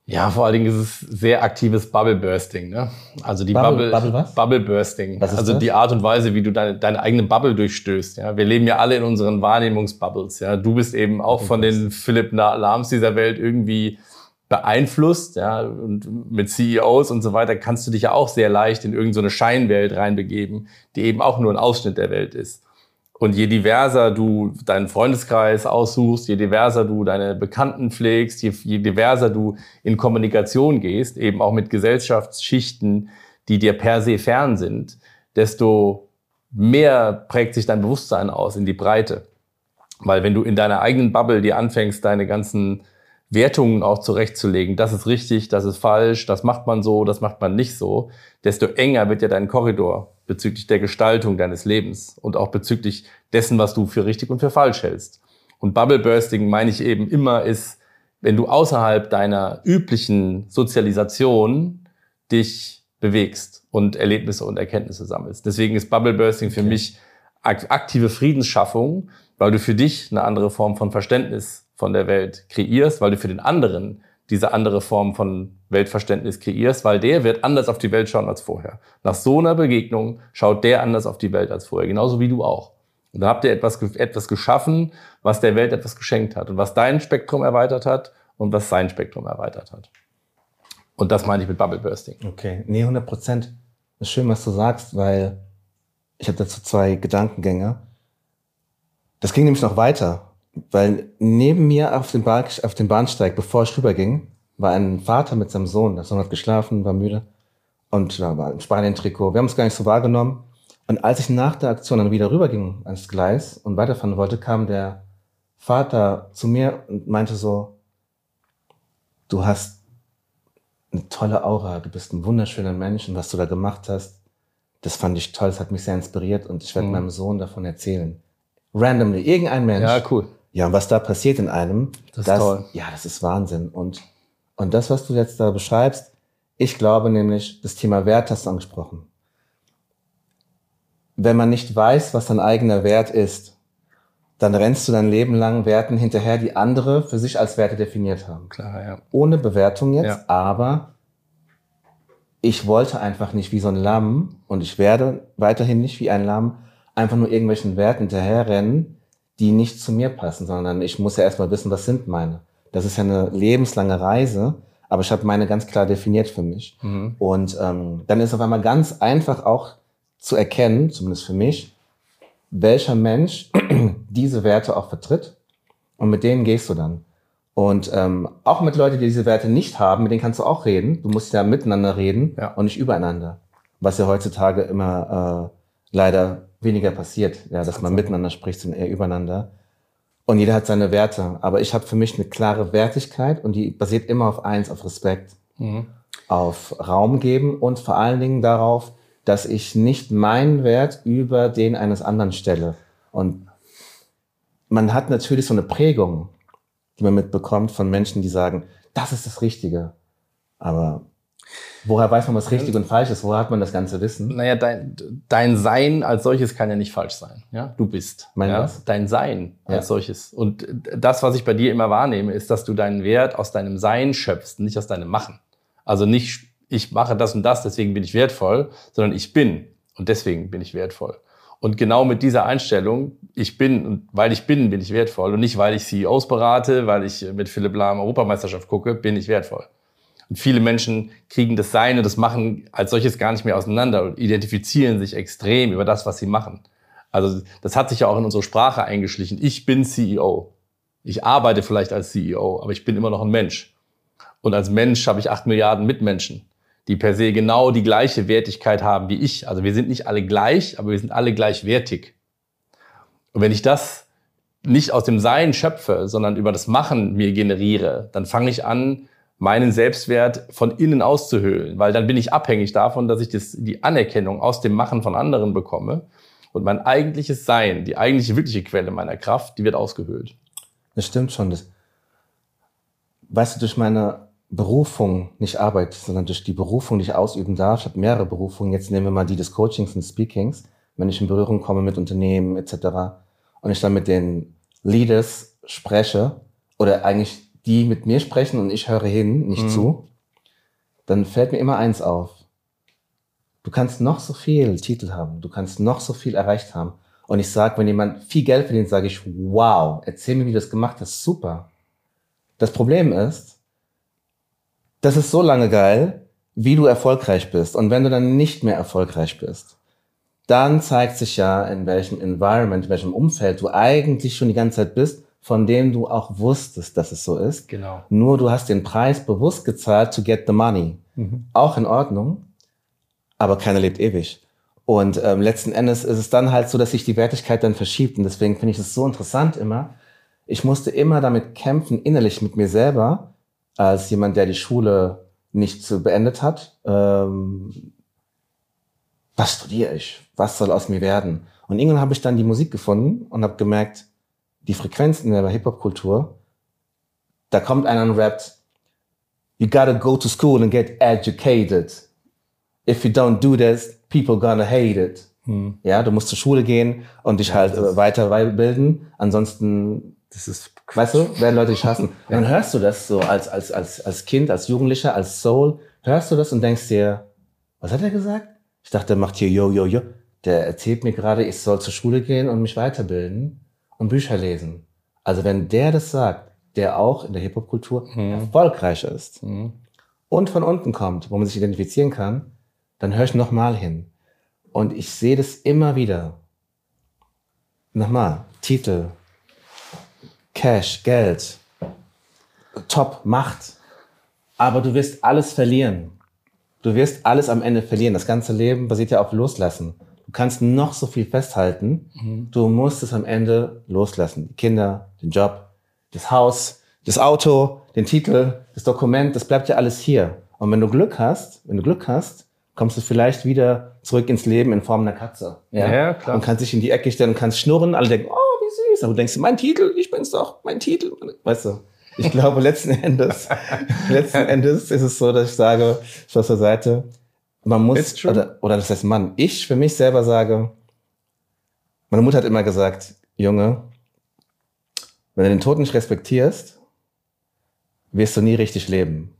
Ja, vor allen Dingen ist es sehr aktives Bubble Bursting, ne? Also die Bubble, Bubble, Bubble was? Bubble Bursting. Was ist also das? Die Art und Weise, wie du deine, deine eigene Bubble durchstößt. Ja, wir leben ja alle in unseren Wahrnehmungsbubbles. Ja, du bist eben auch Okay, von krass. den Philipp Lahms dieser Welt irgendwie beeinflusst, ja, und mit C E Os und so weiter kannst du dich ja auch sehr leicht in irgendeine Scheinwelt reinbegeben, die eben auch nur ein Ausschnitt der Welt ist. Und je diverser du deinen Freundeskreis aussuchst, je diverser du deine Bekannten pflegst, je, je diverser du in Kommunikation gehst, eben auch mit Gesellschaftsschichten, die dir per se fern sind, desto mehr prägt sich dein Bewusstsein aus in die Breite. Weil wenn du in deiner eigenen Bubble dir anfängst, deine ganzen Wertungen auch zurechtzulegen, das ist richtig, das ist falsch, das macht man so, das macht man nicht so, desto enger wird ja dein Korridor bezüglich der Gestaltung deines Lebens und auch bezüglich dessen, was du für richtig und für falsch hältst. Und Bubble Bursting, meine ich eben immer, ist, wenn du außerhalb deiner üblichen Sozialisation dich bewegst und Erlebnisse und Erkenntnisse sammelst. Deswegen ist Bubble Bursting für Okay. mich aktive Friedensschaffung, weil du für dich eine andere Form von Verständnis von der Welt kreierst, weil du für den anderen diese andere Form von Weltverständnis kreierst, weil der wird anders auf die Welt schauen als vorher. Nach so einer Begegnung schaut der anders auf die Welt als vorher, genauso wie du auch. Und dann habt ihr etwas, etwas geschaffen, was der Welt etwas geschenkt hat und was dein Spektrum erweitert hat und was sein Spektrum erweitert hat. Und das meine ich mit Bubble Bursting. Okay, nee, hundert Prozent. Das ist schön, was du sagst, weil ich habe dazu zwei Gedankengänge. Das ging nämlich noch weiter, weil neben mir auf dem, Bahn, auf dem Bahnsteig, bevor ich rüberging, war ein Vater mit seinem Sohn. Der Sohn hat geschlafen, war müde und ja, war im Spanien-Trikot. Wir haben es gar nicht so wahrgenommen. Und als ich nach der Aktion dann wieder rüberging ans Gleis und weiterfahren wollte, kam der Vater zu mir und meinte so, du hast eine tolle Aura, du bist ein wunderschöner Mensch und was du da gemacht hast, das fand ich toll, das hat mich sehr inspiriert und ich werde Mhm. meinem Sohn davon erzählen. Randomly, irgendein Mensch. Ja, cool. Ja, und was da passiert in einem, Das ist toll. Ja, das ist Wahnsinn. Und, und das, was du jetzt da beschreibst, ich glaube nämlich, das Thema Wert hast du angesprochen. Wenn man nicht weiß, was dein eigener Wert ist, dann rennst du dein Leben lang Werten hinterher, die andere für sich als Werte definiert haben. Klar, ja. Ohne Bewertung jetzt, Ja. aber ich wollte einfach nicht wie so ein Lamm und ich werde weiterhin nicht wie ein Lamm einfach nur irgendwelchen Werten hinterherrennen, die nicht zu mir passen, sondern ich muss ja erstmal wissen, was sind meine. Das ist ja eine lebenslange Reise, aber ich habe meine ganz klar definiert für mich. Mhm. Und ähm, dann ist auf einmal ganz einfach auch zu erkennen, zumindest für mich, welcher Mensch diese Werte auch vertritt und mit denen gehst du dann. Und ähm, auch mit Leuten, die diese Werte nicht haben, mit denen kannst du auch reden. Du musst ja miteinander reden Ja. und nicht übereinander. Was ja heutzutage immer äh, leider weniger passiert, ja, dass man miteinander spricht, sondern eher übereinander. Und jeder hat seine Werte. Aber ich habe für mich eine klare Wertigkeit und die basiert immer auf eins, auf Respekt, Mhm. auf Raum geben und vor allen Dingen darauf, dass ich nicht meinen Wert über den eines anderen stelle. Und man hat natürlich so eine Prägung, die man mitbekommt von Menschen, die sagen, das ist das Richtige. Aber woher weiß man, was richtig und falsch ist? Woher hat man das ganze Wissen? Naja, dein, dein Sein als solches kann ja nicht falsch sein. Ja? Du bist. Mein ja? was? Dein Sein Ja. als solches. Und das, was ich bei dir immer wahrnehme, ist, dass du deinen Wert aus deinem Sein schöpfst, nicht aus deinem Machen. Also nicht, ich mache das und das, deswegen bin ich wertvoll, sondern ich bin und deswegen bin ich wertvoll. Und genau mit dieser Einstellung, ich bin und weil ich bin, bin ich wertvoll und nicht, weil ich C E Os berate, weil ich mit Philipp Lahm Europameisterschaft gucke, bin ich wertvoll. Und viele Menschen kriegen das Sein und das Machen als solches gar nicht mehr auseinander und identifizieren sich extrem über das, was sie machen. Also das hat sich ja auch in unsere Sprache eingeschlichen. Ich bin C E O. Ich arbeite vielleicht als C E O, aber ich bin immer noch ein Mensch. Und als Mensch habe ich acht Milliarden Mitmenschen, die per se genau die gleiche Wertigkeit haben wie ich. Also wir sind nicht alle gleich, aber wir sind alle gleichwertig. Und wenn ich das nicht aus dem Sein schöpfe, sondern über das Machen mir generiere, dann fange ich an, meinen Selbstwert von innen auszuhöhlen, weil dann bin ich abhängig davon, dass ich das, die Anerkennung aus dem Machen von anderen bekomme und mein eigentliches Sein, die eigentliche wirkliche Quelle meiner Kraft, die wird ausgehöhlt. Das stimmt schon. Das, weißt du, durch meine Berufung, nicht Arbeit, sondern durch die Berufung, die ich ausüben darf, ich habe mehrere Berufungen, jetzt nehmen wir mal die des Coachings und Speakings, wenn ich in Berührung komme mit Unternehmen et cetera und ich dann mit den Leaders spreche oder eigentlich die mit mir sprechen und ich höre hin, nicht mhm. zu, dann fällt mir immer eins auf. Du kannst noch so viel Titel haben, du kannst noch so viel erreicht haben. Und ich sage, wenn jemand viel Geld verdient, sage ich, wow, erzähl mir, wie du das gemacht hast, super. Das Problem ist, das ist so lange geil, wie du erfolgreich bist. Und wenn du dann nicht mehr erfolgreich bist, dann zeigt sich ja, in welchem Environment, in welchem Umfeld du eigentlich schon die ganze Zeit bist, von dem du auch wusstest, dass es so ist. Genau. Nur du hast den Preis bewusst gezahlt to get the money. Mhm. Auch in Ordnung, aber keiner lebt ewig. Und ähm, letzten Endes ist es dann halt so, dass sich die Wertigkeit dann verschiebt. Und deswegen finde ich es so interessant immer. Ich musste immer damit kämpfen, innerlich mit mir selber, als jemand, der die Schule nicht so beendet hat. Ähm, was studiere ich? Was soll aus mir werden? Und irgendwann habe ich dann die Musik gefunden und habe gemerkt, die Frequenz in der Hip-Hop-Kultur, da kommt einer und rappt, you gotta go to school and get educated. If you don't do this, people gonna hate it. Hm. Ja, du musst zur Schule gehen und dich ja, halt äh, weiter weiterbilden. Ansonsten, das ist, weißt du, werden Leute dich hassen. Ja. Und dann hörst du das so als, als, als, als Kind, als Jugendlicher, als Soul, hörst du das und denkst dir, was hat er gesagt? Ich dachte, der macht hier yo, yo, yo. Der erzählt mir gerade, ich soll zur Schule gehen und mich weiterbilden und Bücher lesen. Also wenn der das sagt, der auch in der Hip-Hop-Kultur hm. erfolgreich ist hm. und von unten kommt, wo man sich identifizieren kann, dann höre ich nochmal hin. Und ich sehe das immer wieder. Nochmal, Titel, Cash, Geld, Top, Macht. Aber du wirst alles verlieren. Du wirst alles am Ende verlieren. Das ganze Leben basiert ja auf Loslassen. Du kannst noch so viel festhalten. Mhm. Du musst es am Ende loslassen. Die Kinder, den Job, das Haus, das Auto, den Titel, das Dokument, das bleibt ja alles hier. Und wenn du Glück hast, wenn du Glück hast, kommst du vielleicht wieder zurück ins Leben in Form einer Katze. Ja, ja klar. Und kannst dich in die Ecke stellen und kannst schnurren. Alle denken, oh, wie süß. Aber du denkst, mein Titel, ich bin's doch, mein Titel. Weißt du, ich glaube, letzten Endes, letzten Endes ist es so, dass ich sage, Spaß zur Seite, man muss, oder, oder das heißt Mann, ich für mich selber sage, meine Mutter hat immer gesagt, Junge, wenn du den Tod nicht respektierst, wirst du nie richtig leben.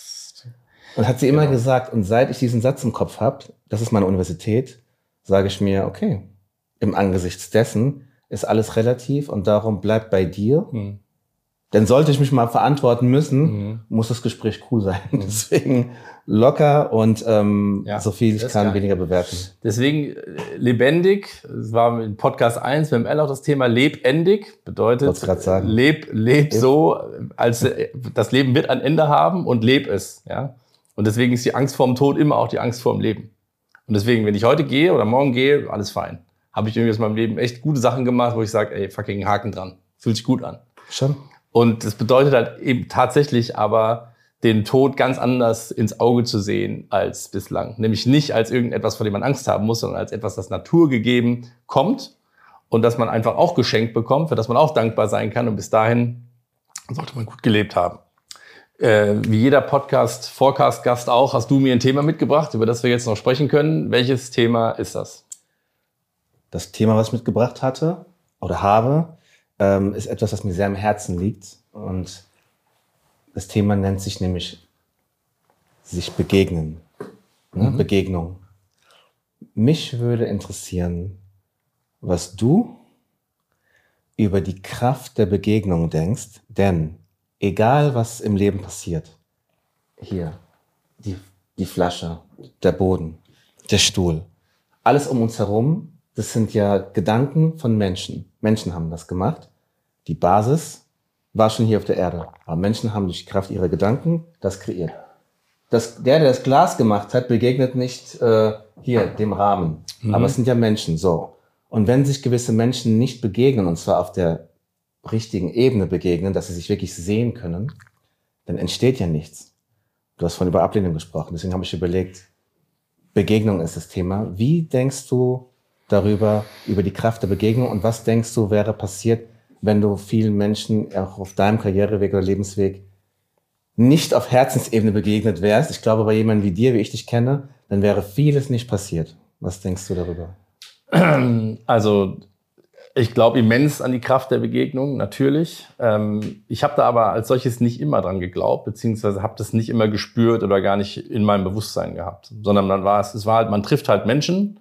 Und hat sie immer genau. gesagt, und seit ich diesen Satz im Kopf habe, das ist meine Universität, sage ich mir, okay, im Angesichts dessen ist alles relativ und darum bleib bei dir. Hm. Denn sollte ich mich mal verantworten müssen, hm. muss das Gespräch cool sein. Hm. Deswegen locker und ähm, ja, so viel ich kann, geil. Weniger bewerten. Deswegen lebendig, es war in Podcast eins mit dem L auch das Thema lebendig, bedeutet sagen. leb, leb so, als das Leben wird ein Ende haben und leb es, ja. Und deswegen ist die Angst vorm Tod immer auch die Angst vorm Leben. Und deswegen, wenn ich heute gehe oder morgen gehe, alles fein. Habe ich irgendwie aus meinem Leben echt gute Sachen gemacht, wo ich sage, ey, fucking Haken dran. Fühlt sich gut an. Schon. Und das bedeutet halt eben tatsächlich aber, den Tod ganz anders ins Auge zu sehen als bislang. Nämlich nicht als irgendetwas, vor dem man Angst haben muss, sondern als etwas, das naturgegeben kommt und das man einfach auch geschenkt bekommt, für das man auch dankbar sein kann. Und bis dahin sollte man gut gelebt haben. Äh, wie jeder Podcast, Forecast-Gast auch, hast du mir ein Thema mitgebracht, über das wir jetzt noch sprechen können. Welches Thema ist das? Das Thema, was ich mitgebracht hatte oder habe, ähm, ist etwas, was mir sehr am Herzen liegt. Und das Thema nennt sich nämlich sich begegnen. Ne? Mhm. Begegnung. Mich würde interessieren, was du über die Kraft der Begegnung denkst, denn egal, was im Leben passiert, hier, die, die Flasche, der Boden, der Stuhl, alles um uns herum, das sind ja Gedanken von Menschen. Menschen haben das gemacht. Die Basis war schon hier auf der Erde. Aber Menschen haben durch die Kraft ihrer Gedanken das kreiert. Das, der, der das Glas gemacht hat, begegnet nicht äh, hier, dem Rahmen. Mhm. Aber es sind ja Menschen, so. Und wenn sich gewisse Menschen nicht begegnen, und zwar auf der richtigen Ebene begegnen, dass sie sich wirklich sehen können, dann entsteht ja nichts. Du hast von über Ablehnung gesprochen, deswegen habe ich überlegt, Begegnung ist das Thema. Wie denkst du darüber, über die Kraft der Begegnung und was denkst du wäre passiert, wenn du vielen Menschen auch auf deinem Karriereweg oder Lebensweg nicht auf Herzensebene begegnet wärst? Ich glaube, bei jemandem wie dir, wie ich dich kenne, dann wäre vieles nicht passiert. Was denkst du darüber? Also Ich glaube immens an die Kraft der Begegnung, natürlich. Ähm, ich habe da aber als solches nicht immer dran geglaubt, beziehungsweise habe das nicht immer gespürt oder gar nicht in meinem Bewusstsein gehabt. Sondern dann war es, es war halt, man trifft halt Menschen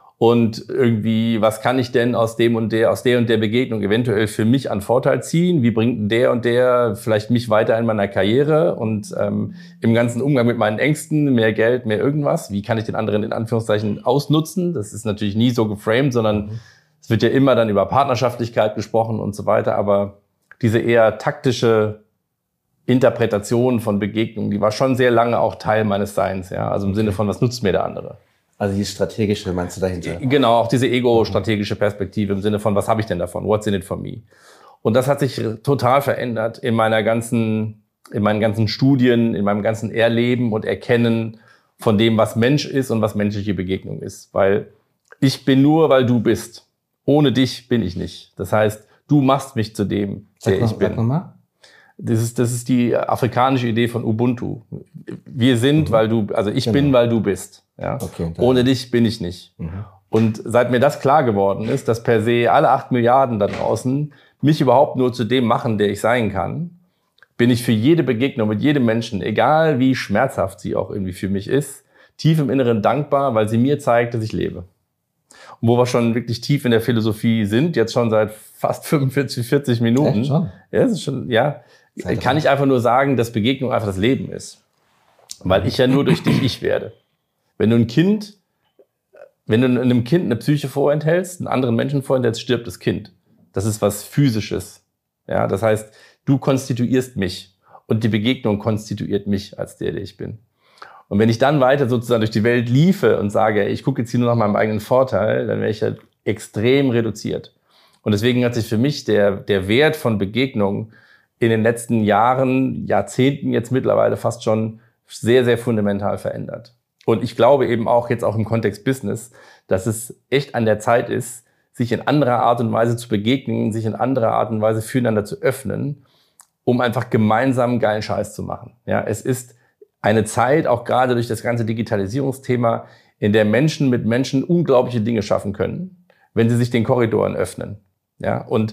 und irgendwie, was kann ich denn aus dem und der, aus der und der Begegnung eventuell für mich an Vorteil ziehen? Wie bringt der und der vielleicht mich weiter in meiner Karriere und ähm, im ganzen Umgang mit meinen Ängsten, mehr Geld, mehr irgendwas? Wie kann ich den anderen in Anführungszeichen ausnutzen? Das ist natürlich nie so geframed, sondern mhm. es wird ja immer dann über Partnerschaftlichkeit gesprochen und so weiter, aber diese eher taktische Interpretation von Begegnungen, die war schon sehr lange auch Teil meines Seins, ja. Also im Sinne von, was nutzt mir der andere? Also die strategische, meinst du dahinter? Genau, auch diese ego-strategische Perspektive im Sinne von, was habe ich denn davon? What's in it for me? Und das hat sich total verändert in meiner ganzen, in meinen ganzen Studien, in meinem ganzen Erleben und Erkennen von dem, was Mensch ist und was menschliche Begegnung ist. Weil ich bin nur, weil du bist. Ohne dich bin ich nicht. Das heißt, du machst mich zu dem, der sag mal, ich bin. Sag noch mal. Das ist, das ist die afrikanische Idee von Ubuntu. Wir sind, mhm. weil du, also ich genau. bin, weil du bist. Ja? Okay, ohne dich bin ich nicht. Mhm. Und seit mir das klar geworden ist, dass per se alle acht Milliarden da draußen mich überhaupt nur zu dem machen, der ich sein kann, bin ich für jede Begegnung mit jedem Menschen, egal wie schmerzhaft sie auch irgendwie für mich ist, tief im Inneren dankbar, weil sie mir zeigt, dass ich lebe. Und wo wir schon wirklich tief in der Philosophie sind, jetzt schon seit fast fünfundvierzig, vierzig Minuten. Echt schon? Ja, das ist schon, ja. Kann ich einfach nur sagen, dass Begegnung einfach das Leben ist. Weil ich ja nur durch dich ich werde. Wenn du ein Kind, wenn du einem Kind eine Psyche vorenthältst, einen anderen Menschen vorenthältst, stirbt das Kind. Das ist was Physisches. Ja, das heißt, du konstituierst mich und die Begegnung konstituiert mich als der, der ich bin. Und wenn ich dann weiter sozusagen durch die Welt liefe und sage, ich gucke jetzt hier nur nach meinem eigenen Vorteil, dann wäre ich ja extrem reduziert. Und deswegen hat sich für mich der, der Wert von Begegnungen in den letzten Jahren, Jahrzehnten jetzt mittlerweile fast schon sehr, sehr fundamental verändert. Und ich glaube eben auch jetzt auch im Kontext Business, dass es echt an der Zeit ist, sich in anderer Art und Weise zu begegnen, sich in anderer Art und Weise füreinander zu öffnen, um einfach gemeinsam geilen Scheiß zu machen. Ja, es ist eine Zeit, auch gerade durch das ganze Digitalisierungsthema, in der Menschen mit Menschen unglaubliche Dinge schaffen können, wenn sie sich den Korridoren öffnen. Ja, und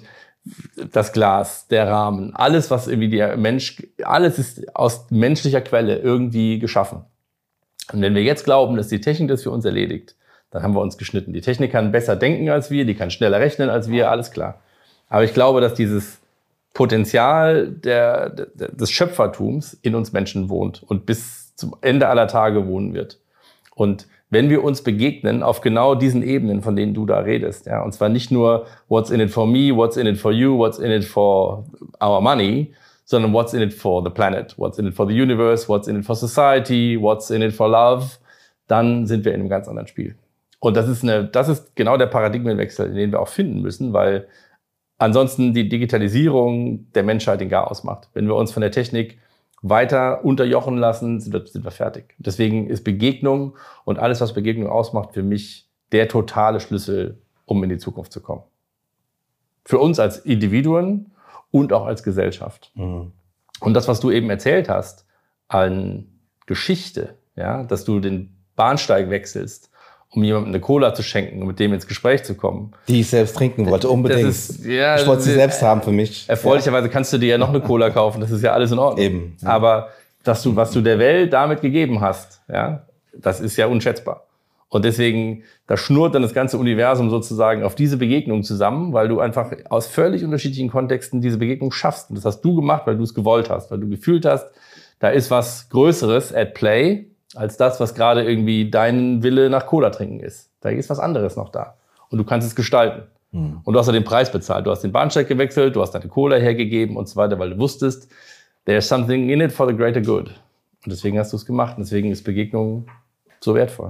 das Glas, der Rahmen, alles, was irgendwie der Mensch, alles ist aus menschlicher Quelle irgendwie geschaffen. Und wenn wir jetzt glauben, dass die Technik das für uns erledigt, dann haben wir uns geschnitten. Die Technik kann besser denken als wir, die kann schneller rechnen als wir, alles klar. Aber ich glaube, dass dieses Potenzial der, der, des Schöpfertums in uns Menschen wohnt und bis zum Ende aller Tage wohnen wird. Und wenn wir uns begegnen auf genau diesen Ebenen, von denen du da redest, ja, und zwar nicht nur what's in it for me, what's in it for you, what's in it for our money, sondern what's in it for the planet, what's in it for the universe, what's in it for society, what's in it for love, dann sind wir in einem ganz anderen Spiel. Und das ist eine, das ist genau der Paradigmenwechsel, den wir auch finden müssen, weil ansonsten die Digitalisierung der Menschheit den Chaos macht. Wenn wir uns von der Technik weiter unterjochen lassen, sind wir, sind wir fertig. Deswegen ist Begegnung und alles, was Begegnung ausmacht, für mich der totale Schlüssel, um in die Zukunft zu kommen. Für uns als Individuen und auch als Gesellschaft. Mhm. Und das, was du eben erzählt hast an Geschichte, ja, dass du den Bahnsteig wechselst, um jemandem eine Cola zu schenken und mit dem ins Gespräch zu kommen. Die ich selbst trinken wollte, unbedingt. Das ist, ja, ich wollte sie selbst haben für mich. Erfreulicherweise kannst du dir ja noch eine Cola kaufen, das ist ja alles in Ordnung. Eben. Ja. Aber dass du, was du der Welt damit gegeben hast, ja, das ist ja unschätzbar. Und deswegen, da schnurrt dann das ganze Universum sozusagen auf diese Begegnung zusammen, weil du einfach aus völlig unterschiedlichen Kontexten diese Begegnung schaffst. Und das hast du gemacht, weil du es gewollt hast, weil du gefühlt hast, da ist was Größeres at play, als das, was gerade irgendwie dein Wille nach Cola trinken ist. Da ist was anderes noch da. Und du kannst es gestalten. Mhm. Und du hast ja den Preis bezahlt. Du hast den Bahnsteig gewechselt, du hast deine Cola hergegeben und so weiter, weil du wusstest, there's something in it for the greater good. Und deswegen hast du es gemacht. Und deswegen ist Begegnung so wertvoll.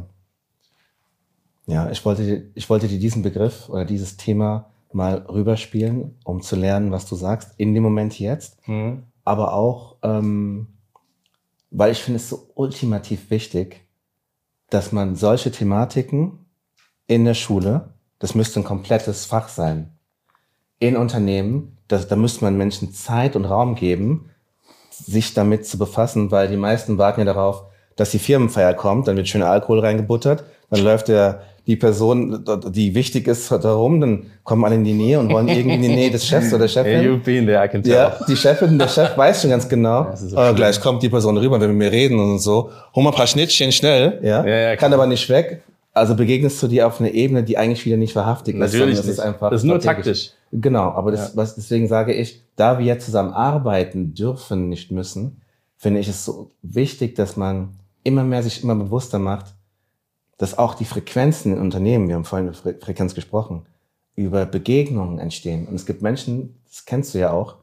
Ja, ich wollte, ich wollte dir diesen Begriff oder dieses Thema mal rüberspielen, um zu lernen, was du sagst, in dem Moment jetzt. Mhm. Aber auch, ähm, weil ich finde es so ultimativ wichtig, dass man solche Thematiken in der Schule, das müsste ein komplettes Fach sein, in Unternehmen, das, da müsste man Menschen Zeit und Raum geben, sich damit zu befassen, weil die meisten warten ja darauf, dass die Firmenfeier kommt, dann wird schön Alkohol reingebuttert, dann läuft der, die Person, die wichtig ist, darum, dann kommen alle in die Nähe und wollen irgendwie in die Nähe des Chefs oder der Chefin. Hey, you've been there, I can tell. Ja, die Chefin, der Chef weiß schon ganz genau, ja, so oh, gleich kommt die Person rüber, wenn wir mit mir reden und so. Hol mal ein paar Schnittchen schnell, ja, ja, ja kann aber nicht weg. Also begegnest du dir auf einer Ebene, die eigentlich wieder nicht wahrhaftig ist. Natürlich das nicht. Ist einfach das ist nur taktisch. Genau, aber das, ja. was, deswegen sage ich, da wir jetzt zusammen arbeiten dürfen, nicht müssen, finde ich es so wichtig, dass man immer mehr sich immer bewusster macht, dass auch die Frequenzen in Unternehmen, wir haben vorhin über Fre- Frequenz gesprochen, über Begegnungen entstehen. Und es gibt Menschen, das kennst du ja auch,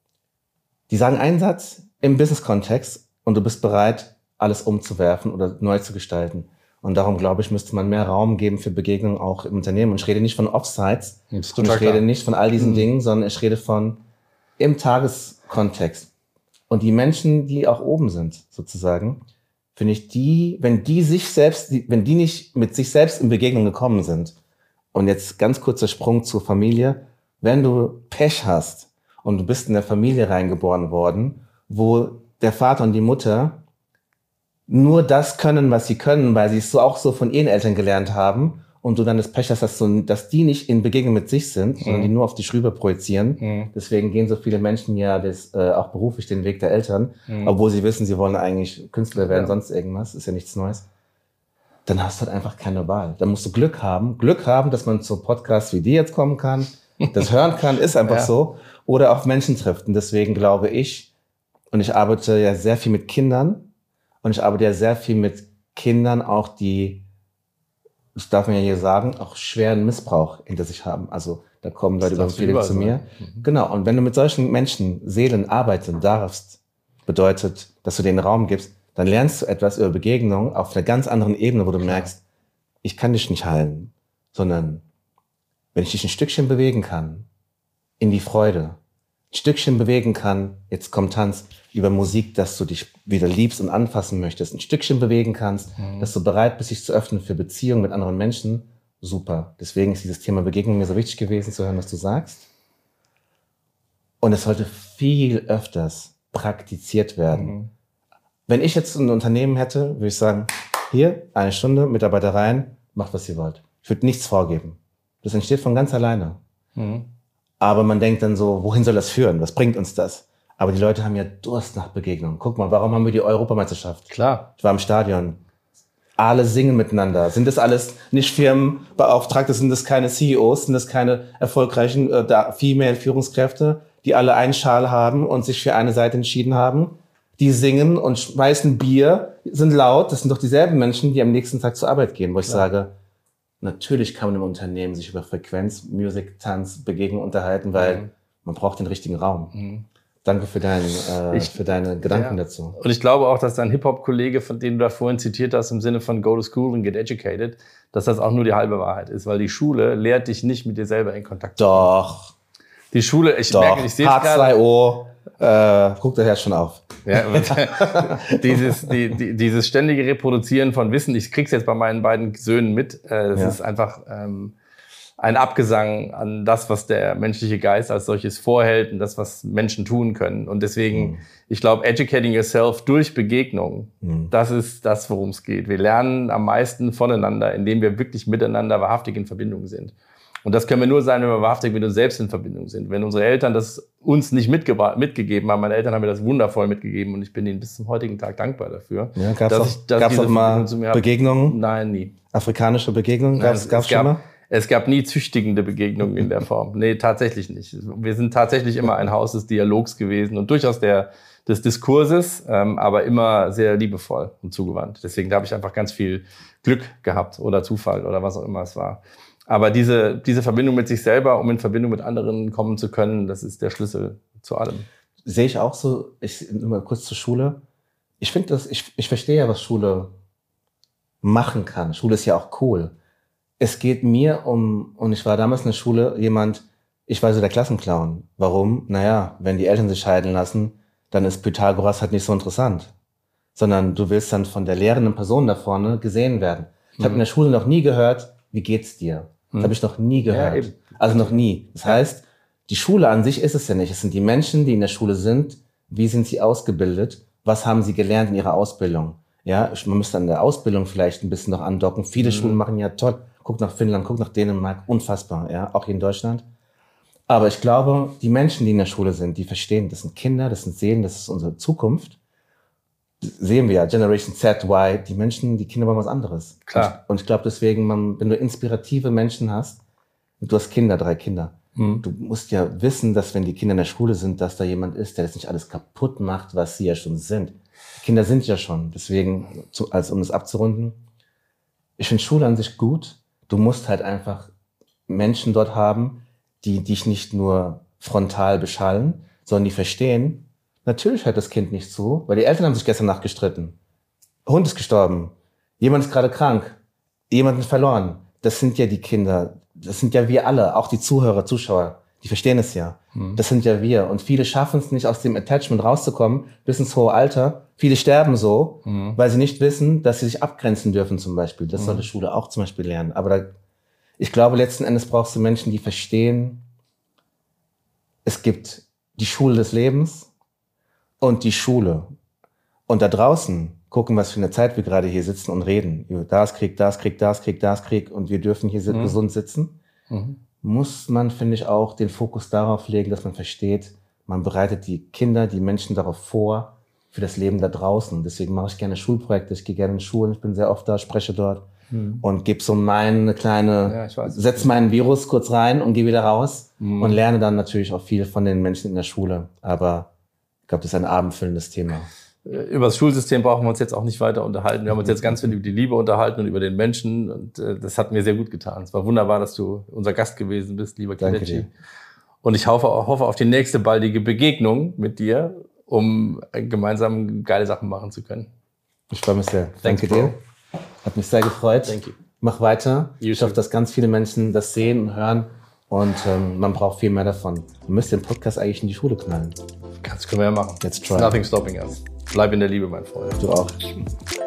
die sagen einen Satz im Business-Kontext und du bist bereit, alles umzuwerfen oder neu zu gestalten. Und darum, glaube ich, müsste man mehr Raum geben für Begegnungen auch im Unternehmen. Und ich rede nicht von Offsites, und ich rede klar. nicht von all diesen mhm. Dingen, sondern ich rede von im Tageskontext. Und die Menschen, die auch oben sind, sozusagen, finde ich, die, wenn die sich selbst, die, wenn die nicht mit sich selbst in Begegnung gekommen sind, und jetzt ganz kurzer Sprung zur Familie, wenn du Pech hast und du bist in eine Familie reingeboren worden, wo der Vater und die Mutter nur das können, was sie können, weil sie es so auch so von ihren Eltern gelernt haben und du dann das Pech hast, dass, so, dass die nicht in Begegnung mit sich sind, mhm. sondern die nur auf dich rüber projizieren. Mhm. Deswegen gehen so viele Menschen ja das, äh, auch beruflich den Weg der Eltern, mhm. obwohl sie wissen, sie wollen eigentlich Künstler werden, ja. sonst irgendwas, ist ja nichts Neues. Dann hast du halt einfach keine Wahl. Dann musst du Glück haben. Glück haben, dass man zu Podcasts wie die jetzt kommen kann, das hören kann, ist einfach ja. so. Oder auf Menschen trifft. Und deswegen glaube ich, und ich arbeite ja sehr viel mit Kindern, und ich arbeite ja sehr viel mit Kindern auch, die, das darf man ja hier sagen, auch schweren Missbrauch hinter sich haben. Also da kommen Leute über viele zu mir. Mhm. Genau. Und wenn du mit solchen Menschen, Seelen arbeiten darfst, bedeutet, dass du denen Raum gibst, dann lernst du etwas über Begegnung auf einer ganz anderen Ebene, wo du merkst, ich kann dich nicht heilen, sondern wenn ich dich ein Stückchen bewegen kann, in die Freude, ein Stückchen bewegen kann, jetzt kommt Tanz, über Musik, dass du dich wieder liebst und anfassen möchtest, ein Stückchen bewegen kannst, mhm. dass du bereit bist, dich zu öffnen für Beziehungen mit anderen Menschen, super. Deswegen ist dieses Thema Begegnung mir so wichtig gewesen, zu hören, was du sagst. Und es sollte viel öfters praktiziert werden. Mhm. Wenn ich jetzt ein Unternehmen hätte, würde ich sagen, hier, eine Stunde, Mitarbeiter rein, macht, was ihr wollt. Ich würde nichts vorgeben. Das entsteht von ganz alleine. Mhm. Aber man denkt dann so, wohin soll das führen? Was bringt uns das? Aber die Leute haben ja Durst nach Begegnung. Guck mal, warum haben wir die Europameisterschaft? Klar. Ich war im Stadion. Alle singen miteinander. Sind das alles nicht Firmenbeauftragte? Sind das keine C E Os? Sind das keine erfolgreichen äh, Female-Führungskräfte, die alle einen Schal haben und sich für eine Seite entschieden haben? Die singen und schmeißen Bier, sind laut. Das sind doch dieselben Menschen, die am nächsten Tag zur Arbeit gehen. Wo ich ja. sage, natürlich kann man im Unternehmen sich über Frequenz, Musik, Tanz, Begegnung unterhalten, weil mhm. man braucht den richtigen Raum. Mhm. Danke für, dein, äh, ich, für deine Gedanken ja. dazu. Und ich glaube auch, dass dein Hip-Hop-Kollege, von dem du da vorhin zitiert hast, im Sinne von go to school and get educated, dass das auch nur die halbe Wahrheit ist. Weil die Schule lehrt dich nicht, mit dir selber in Kontakt zu kommen. Doch. Die Schule, ich Doch. merke, ich sehe es gerade. H zwei O, äh, guckt der Herr schon auf. Ja, dieses, die, die, dieses ständige Reproduzieren von Wissen, ich krieg's jetzt bei meinen beiden Söhnen mit, äh, das ja. ist einfach ähm, ein Abgesang an das, was der menschliche Geist als solches vorhält und das, was Menschen tun können. Und deswegen, mhm. ich glaube, educating yourself durch Begegnung, mhm. das ist das, worum es geht. Wir lernen am meisten voneinander, indem wir wirklich miteinander wahrhaftig in Verbindung sind. Und das können wir nur sein, wenn wir wahrhaftig mit uns selbst in Verbindung sind. Wenn unsere Eltern das uns nicht mitge- mitgegeben haben, meine Eltern haben mir das wundervoll mitgegeben und ich bin ihnen bis zum heutigen Tag dankbar dafür. Ja, gab's auch, ich, gab's auch mal Begegnungen? Nein, nie. Afrikanische Begegnungen? Gab's, Nein, gab's es gab, schon mal? Es gab nie züchtigende Begegnungen in der Form. Nee, tatsächlich nicht. Wir sind tatsächlich immer ein Haus des Dialogs gewesen und durchaus der, des Diskurses, ähm, aber immer sehr liebevoll und zugewandt. Deswegen da habe ich einfach ganz viel Glück gehabt oder Zufall oder was auch immer es war. Aber diese, diese Verbindung mit sich selber, um in Verbindung mit anderen kommen zu können, das ist der Schlüssel zu allem. Sehe ich auch so, ich mal kurz zur Schule. Ich finde das, ich, ich verstehe ja, was Schule machen kann. Schule ist ja auch cool. Es geht mir um, und ich war damals in der Schule jemand, ich war so der Klassenclown. Warum? Naja, wenn die Eltern sich scheiden lassen, dann ist Pythagoras halt nicht so interessant. Sondern du willst dann von der lehrenden Person da vorne gesehen werden. Ich mhm. habe in der Schule noch nie gehört, wie geht's dir? Das mhm. habe ich noch nie gehört. Ja, also noch nie. Das heißt, die Schule an sich ist es ja nicht. Es sind die Menschen, die in der Schule sind. Wie sind sie ausgebildet? Was haben sie gelernt in ihrer Ausbildung? Ja, man müsste an der Ausbildung vielleicht ein bisschen noch andocken. Viele mhm. Schulen machen ja toll. guck nach Finnland, guck nach Dänemark, unfassbar, ja, auch hier in Deutschland. Aber ich glaube, die Menschen, die in der Schule sind, die verstehen, das sind Kinder, das sind Seelen, das ist unsere Zukunft. Sehen wir ja, Generation Z, Y, die Menschen, die Kinder wollen was anderes. Klar. Und ich, und ich glaube deswegen, man, wenn du inspirative Menschen hast, du hast Kinder, drei Kinder, mhm. du musst ja wissen, dass wenn die Kinder in der Schule sind, dass da jemand ist, der das nicht alles kaputt macht, was sie ja schon sind. Die Kinder sind ja schon, deswegen, zu, also um das abzurunden, ich finde Schule an sich gut. Du musst halt einfach Menschen dort haben, die dich nicht nur frontal beschallen, sondern die verstehen, natürlich hört das Kind nicht zu, weil die Eltern haben sich gestern Nacht gestritten. Hund ist gestorben. Jemand ist gerade krank. Jemand ist verloren. Das sind ja die Kinder. Das sind ja wir alle, auch die Zuhörer, Zuschauer. Die verstehen es ja. Mhm. Das sind ja wir. Und viele schaffen es nicht, aus dem Attachment rauszukommen, bis ins hohe Alter. Viele sterben so, mhm. weil sie nicht wissen, dass sie sich abgrenzen dürfen zum Beispiel. Das mhm. sollte Schule auch zum Beispiel lernen. Aber da, ich glaube, letzten Endes brauchst du Menschen, die verstehen, es gibt die Schule des Lebens und die Schule. Und da draußen gucken, was für eine Zeit wir gerade hier sitzen und reden. Da ist Krieg, da ist Krieg, da ist Krieg, da ist Krieg und wir dürfen hier mhm. gesund sitzen. Mhm. Muss man, finde ich, auch den Fokus darauf legen, dass man versteht, man bereitet die Kinder, die Menschen darauf vor, für das Leben da draußen. Deswegen mache ich gerne Schulprojekte, ich gehe gerne in Schulen, ich bin sehr oft da, spreche dort mhm. und gebe so meine kleine, ja, ich weiß, setz meinen Virus kurz rein und gehe wieder raus mhm. und lerne dann natürlich auch viel von den Menschen in der Schule. Aber ich glaube, das ist ein abendfüllendes Thema. Über das Schulsystem brauchen wir uns jetzt auch nicht weiter unterhalten. Wir haben uns jetzt ganz viel über die Liebe unterhalten und über den Menschen. Und äh, das hat mir sehr gut getan. Es war wunderbar, dass du unser Gast gewesen bist, lieber Kelechi. Und ich hoffe, hoffe auf die nächste baldige Begegnung mit dir, um gemeinsam geile Sachen machen zu können. Ich freue mich sehr. Danke dir. Hat mich sehr gefreut. Thank you. Mach weiter. You ich hoffe, dass ganz viele Menschen das sehen und hören. Und ähm, man braucht viel mehr davon. Du müsst den Podcast eigentlich in die Schule knallen. Das können wir ja machen. Let's try. Nothing stopping us. Bleib in der Liebe, mein Freund. Du auch.